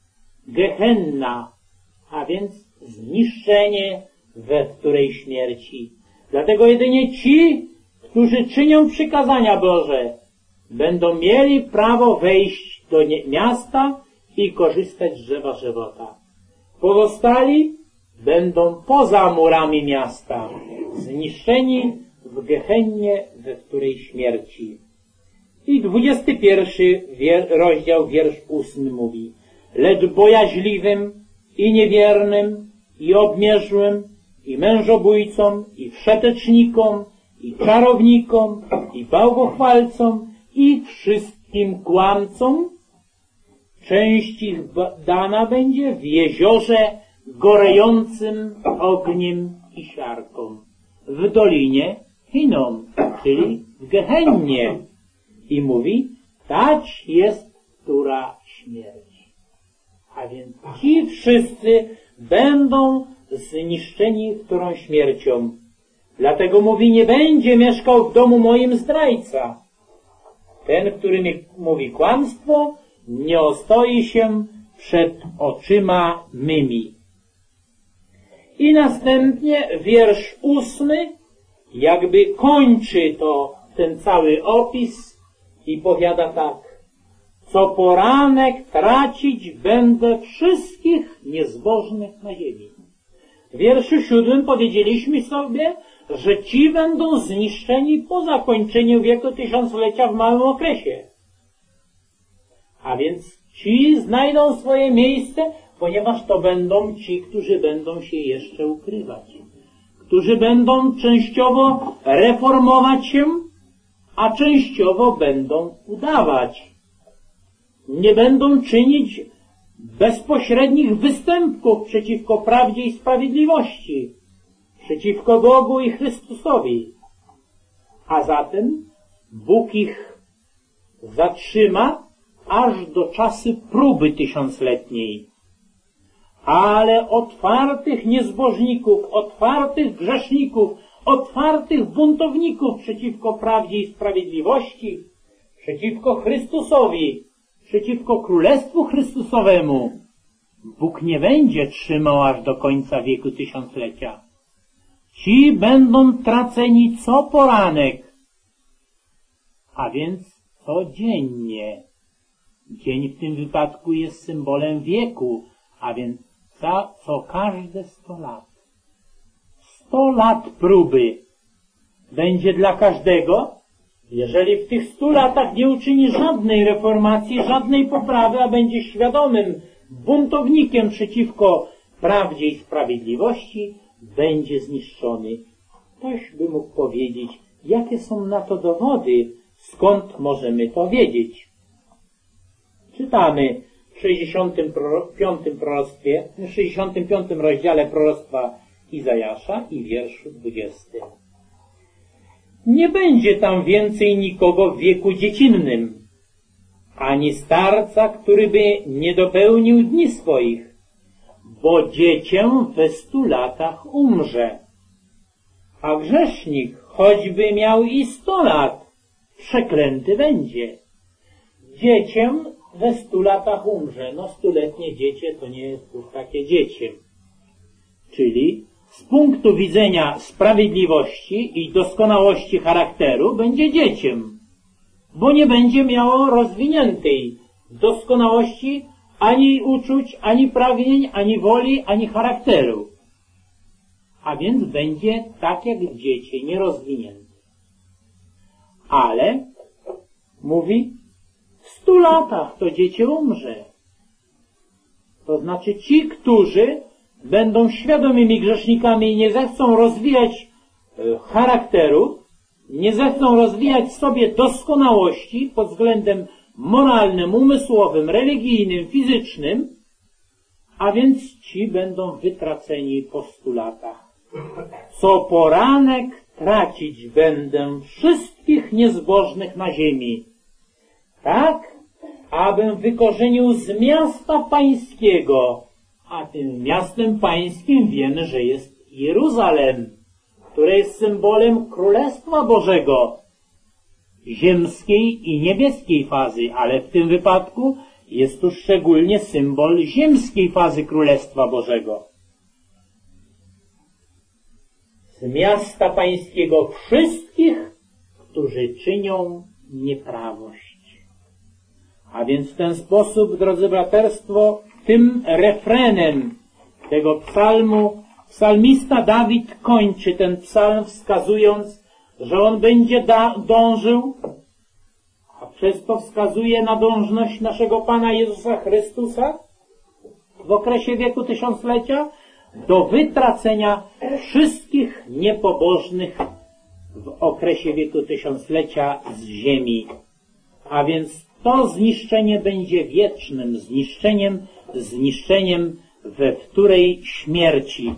Gehenna, a więc zniszczenie, we której śmierci. Dlatego jedynie ci, którzy czynią przykazania Boże, będą mieli prawo wejść do miasta i korzystać z drzewa żywota. Pozostali będą poza murami miasta, zniszczeni w Gehennie, we której śmierci. I dwudziesty pierwszy rozdział, wiersz ósmy mówi: lecz bojaźliwym i niewiernym i obmierzłym i mężobójcom i wszetecznikom i czarownikom i bałwochwalcom i wszystkim kłamcom część ich dana będzie w jeziorze gorejącym ogniem i siarką, w dolinie Hinnom, czyli w Gehennie. I mówi, tać jest która śmierć. A więc ci wszyscy będą zniszczeni którą śmiercią. Dlatego mówi, nie będzie mieszkał w domu moim zdrajca. Ten, który mi mówi kłamstwo, nie ostoi się przed oczyma mymi. I następnie wiersz ósmy jakby kończy to ten cały opis i powiada tak: co poranek tracić będę wszystkich niezbożnych na ziemi. W wierszu siódmym powiedzieliśmy sobie, że ci będą zniszczeni po zakończeniu wieku tysiąclecia w małym okresie. A więc ci znajdą swoje miejsce, ponieważ to będą ci, którzy będą się jeszcze ukrywać, którzy będą częściowo reformować się, a częściowo będą udawać. Nie będą czynić bezpośrednich występków przeciwko prawdzie i sprawiedliwości, przeciwko Bogu i Chrystusowi. A zatem Bóg ich zatrzyma aż do czasu próby tysiącletniej. Ale otwartych niezbożników, otwartych grzeszników, otwartych buntowników przeciwko prawdzie i sprawiedliwości, przeciwko Chrystusowi, przeciwko Królestwu Chrystusowemu, Bóg nie będzie trzymał aż do końca wieku tysiąclecia. Ci będą traceni co poranek, a więc codziennie. Dzień w tym wypadku jest symbolem wieku, a więc za co każde sto lat. Sto lat próby będzie dla każdego, jeżeli w tych stu latach nie uczyni żadnej reformacji, żadnej poprawy, a będzie świadomym buntownikiem przeciwko prawdzie i sprawiedliwości, będzie zniszczony. Ktoś by mógł powiedzieć, jakie są na to dowody, skąd możemy to wiedzieć. Czytamy w sześćdziesiątym piątym proroctwie, w sześćdziesiątym piątym rozdziale proroctwa Izajasza i wierszu dwudziestym. Nie będzie tam więcej nikogo w wieku dziecinnym, ani starca, który by nie dopełnił dni swoich, bo dziecię we stu latach umrze. A grzesznik, choćby miał i sto lat, przeklęty będzie. Dziecię we stu latach umrze. No stuletnie dziecię to nie jest już takie dziecię. Czyli z punktu widzenia sprawiedliwości i doskonałości charakteru będzie dzieciem, bo nie będzie miało rozwiniętej doskonałości ani uczuć, ani pragnień, ani woli, ani charakteru. A więc będzie tak jak dziecię, nierozwinięte. Ale, mówi, w stu latach to dziecię umrze. To znaczy ci, którzy będą świadomymi grzesznikami i nie zechcą rozwijać charakteru, nie zechcą rozwijać w sobie doskonałości pod względem moralnym, umysłowym, religijnym, fizycznym, a więc ci będą wytraceni po stu latach. Co poranek tracić będę wszystkich niezbożnych na ziemi, tak, abym wykorzenił z miasta pańskiego, a tym miastem pańskim wiemy, że jest Jeruzalem, które jest symbolem Królestwa Bożego, ziemskiej i niebieskiej fazy, ale w tym wypadku jest tu szczególnie symbol ziemskiej fazy Królestwa Bożego. Z miasta pańskiego wszystkich, którzy czynią nieprawość. A więc w ten sposób, drodzy braterstwo, tym refrenem tego psalmu psalmista Dawid kończy ten psalm, wskazując, że on będzie da- dążył, a przez to wskazuje na dążność naszego Pana Jezusa Chrystusa w okresie wieku tysiąclecia do wytracenia wszystkich niepobożnych w okresie wieku tysiąclecia z ziemi. A więc to zniszczenie będzie wiecznym zniszczeniem, zniszczeniem we wtórej śmierci.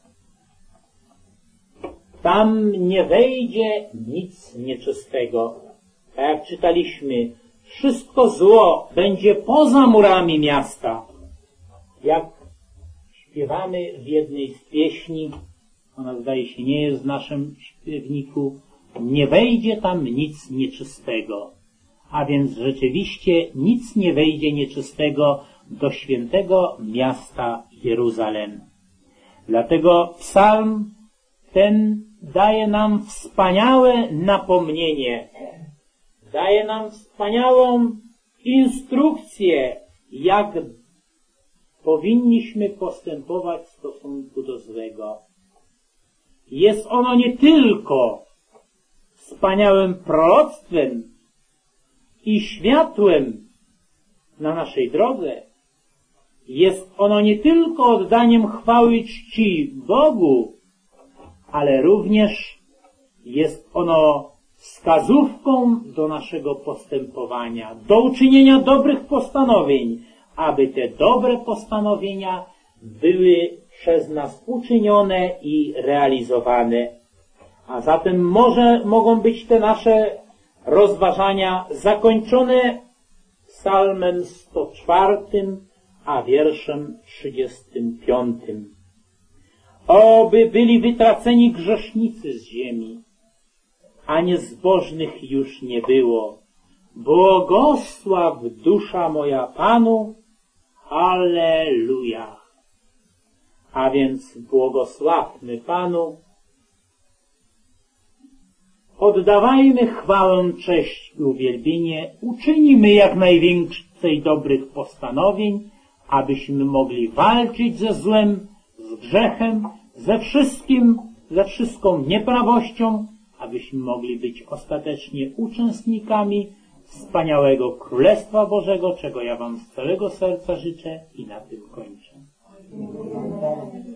Tam nie wejdzie nic nieczystego. Tak jak czytaliśmy, wszystko zło będzie poza murami miasta. Jak śpiewamy w jednej z pieśni, ona zdaje się nie jest w naszym śpiewniku, nie wejdzie tam nic nieczystego. A więc rzeczywiście nic nie wejdzie nieczystego do świętego miasta Jeruzalem. Dlatego psalm ten daje nam wspaniałe napomnienie, daje nam wspaniałą instrukcję, jak powinniśmy postępować w stosunku do złego. Jest ono nie tylko wspaniałym proroctwem i światłem na naszej drodze, jest ono nie tylko oddaniem chwały i czci Bogu, ale również jest ono wskazówką do naszego postępowania, do uczynienia dobrych postanowień, aby te dobre postanowienia były przez nas uczynione i realizowane. A zatem może mogą być te nasze rozważania zakończone psalmem sto czwartym, a wierszem trzydziestym piątym. Oby byli wytraceni grzesznicy z ziemi, a niezbożnych już nie było. Błogosław dusza moja Panu, Alleluja. A więc błogosławmy Panu, oddawajmy chwałę, cześć i uwielbienie, uczynimy jak najwięcej dobrych postanowień, abyśmy mogli walczyć ze złem, z grzechem, ze wszystkim, ze wszystką nieprawością, abyśmy mogli być ostatecznie uczestnikami wspaniałego Królestwa Bożego, czego ja wam z całego serca życzę i na tym kończę.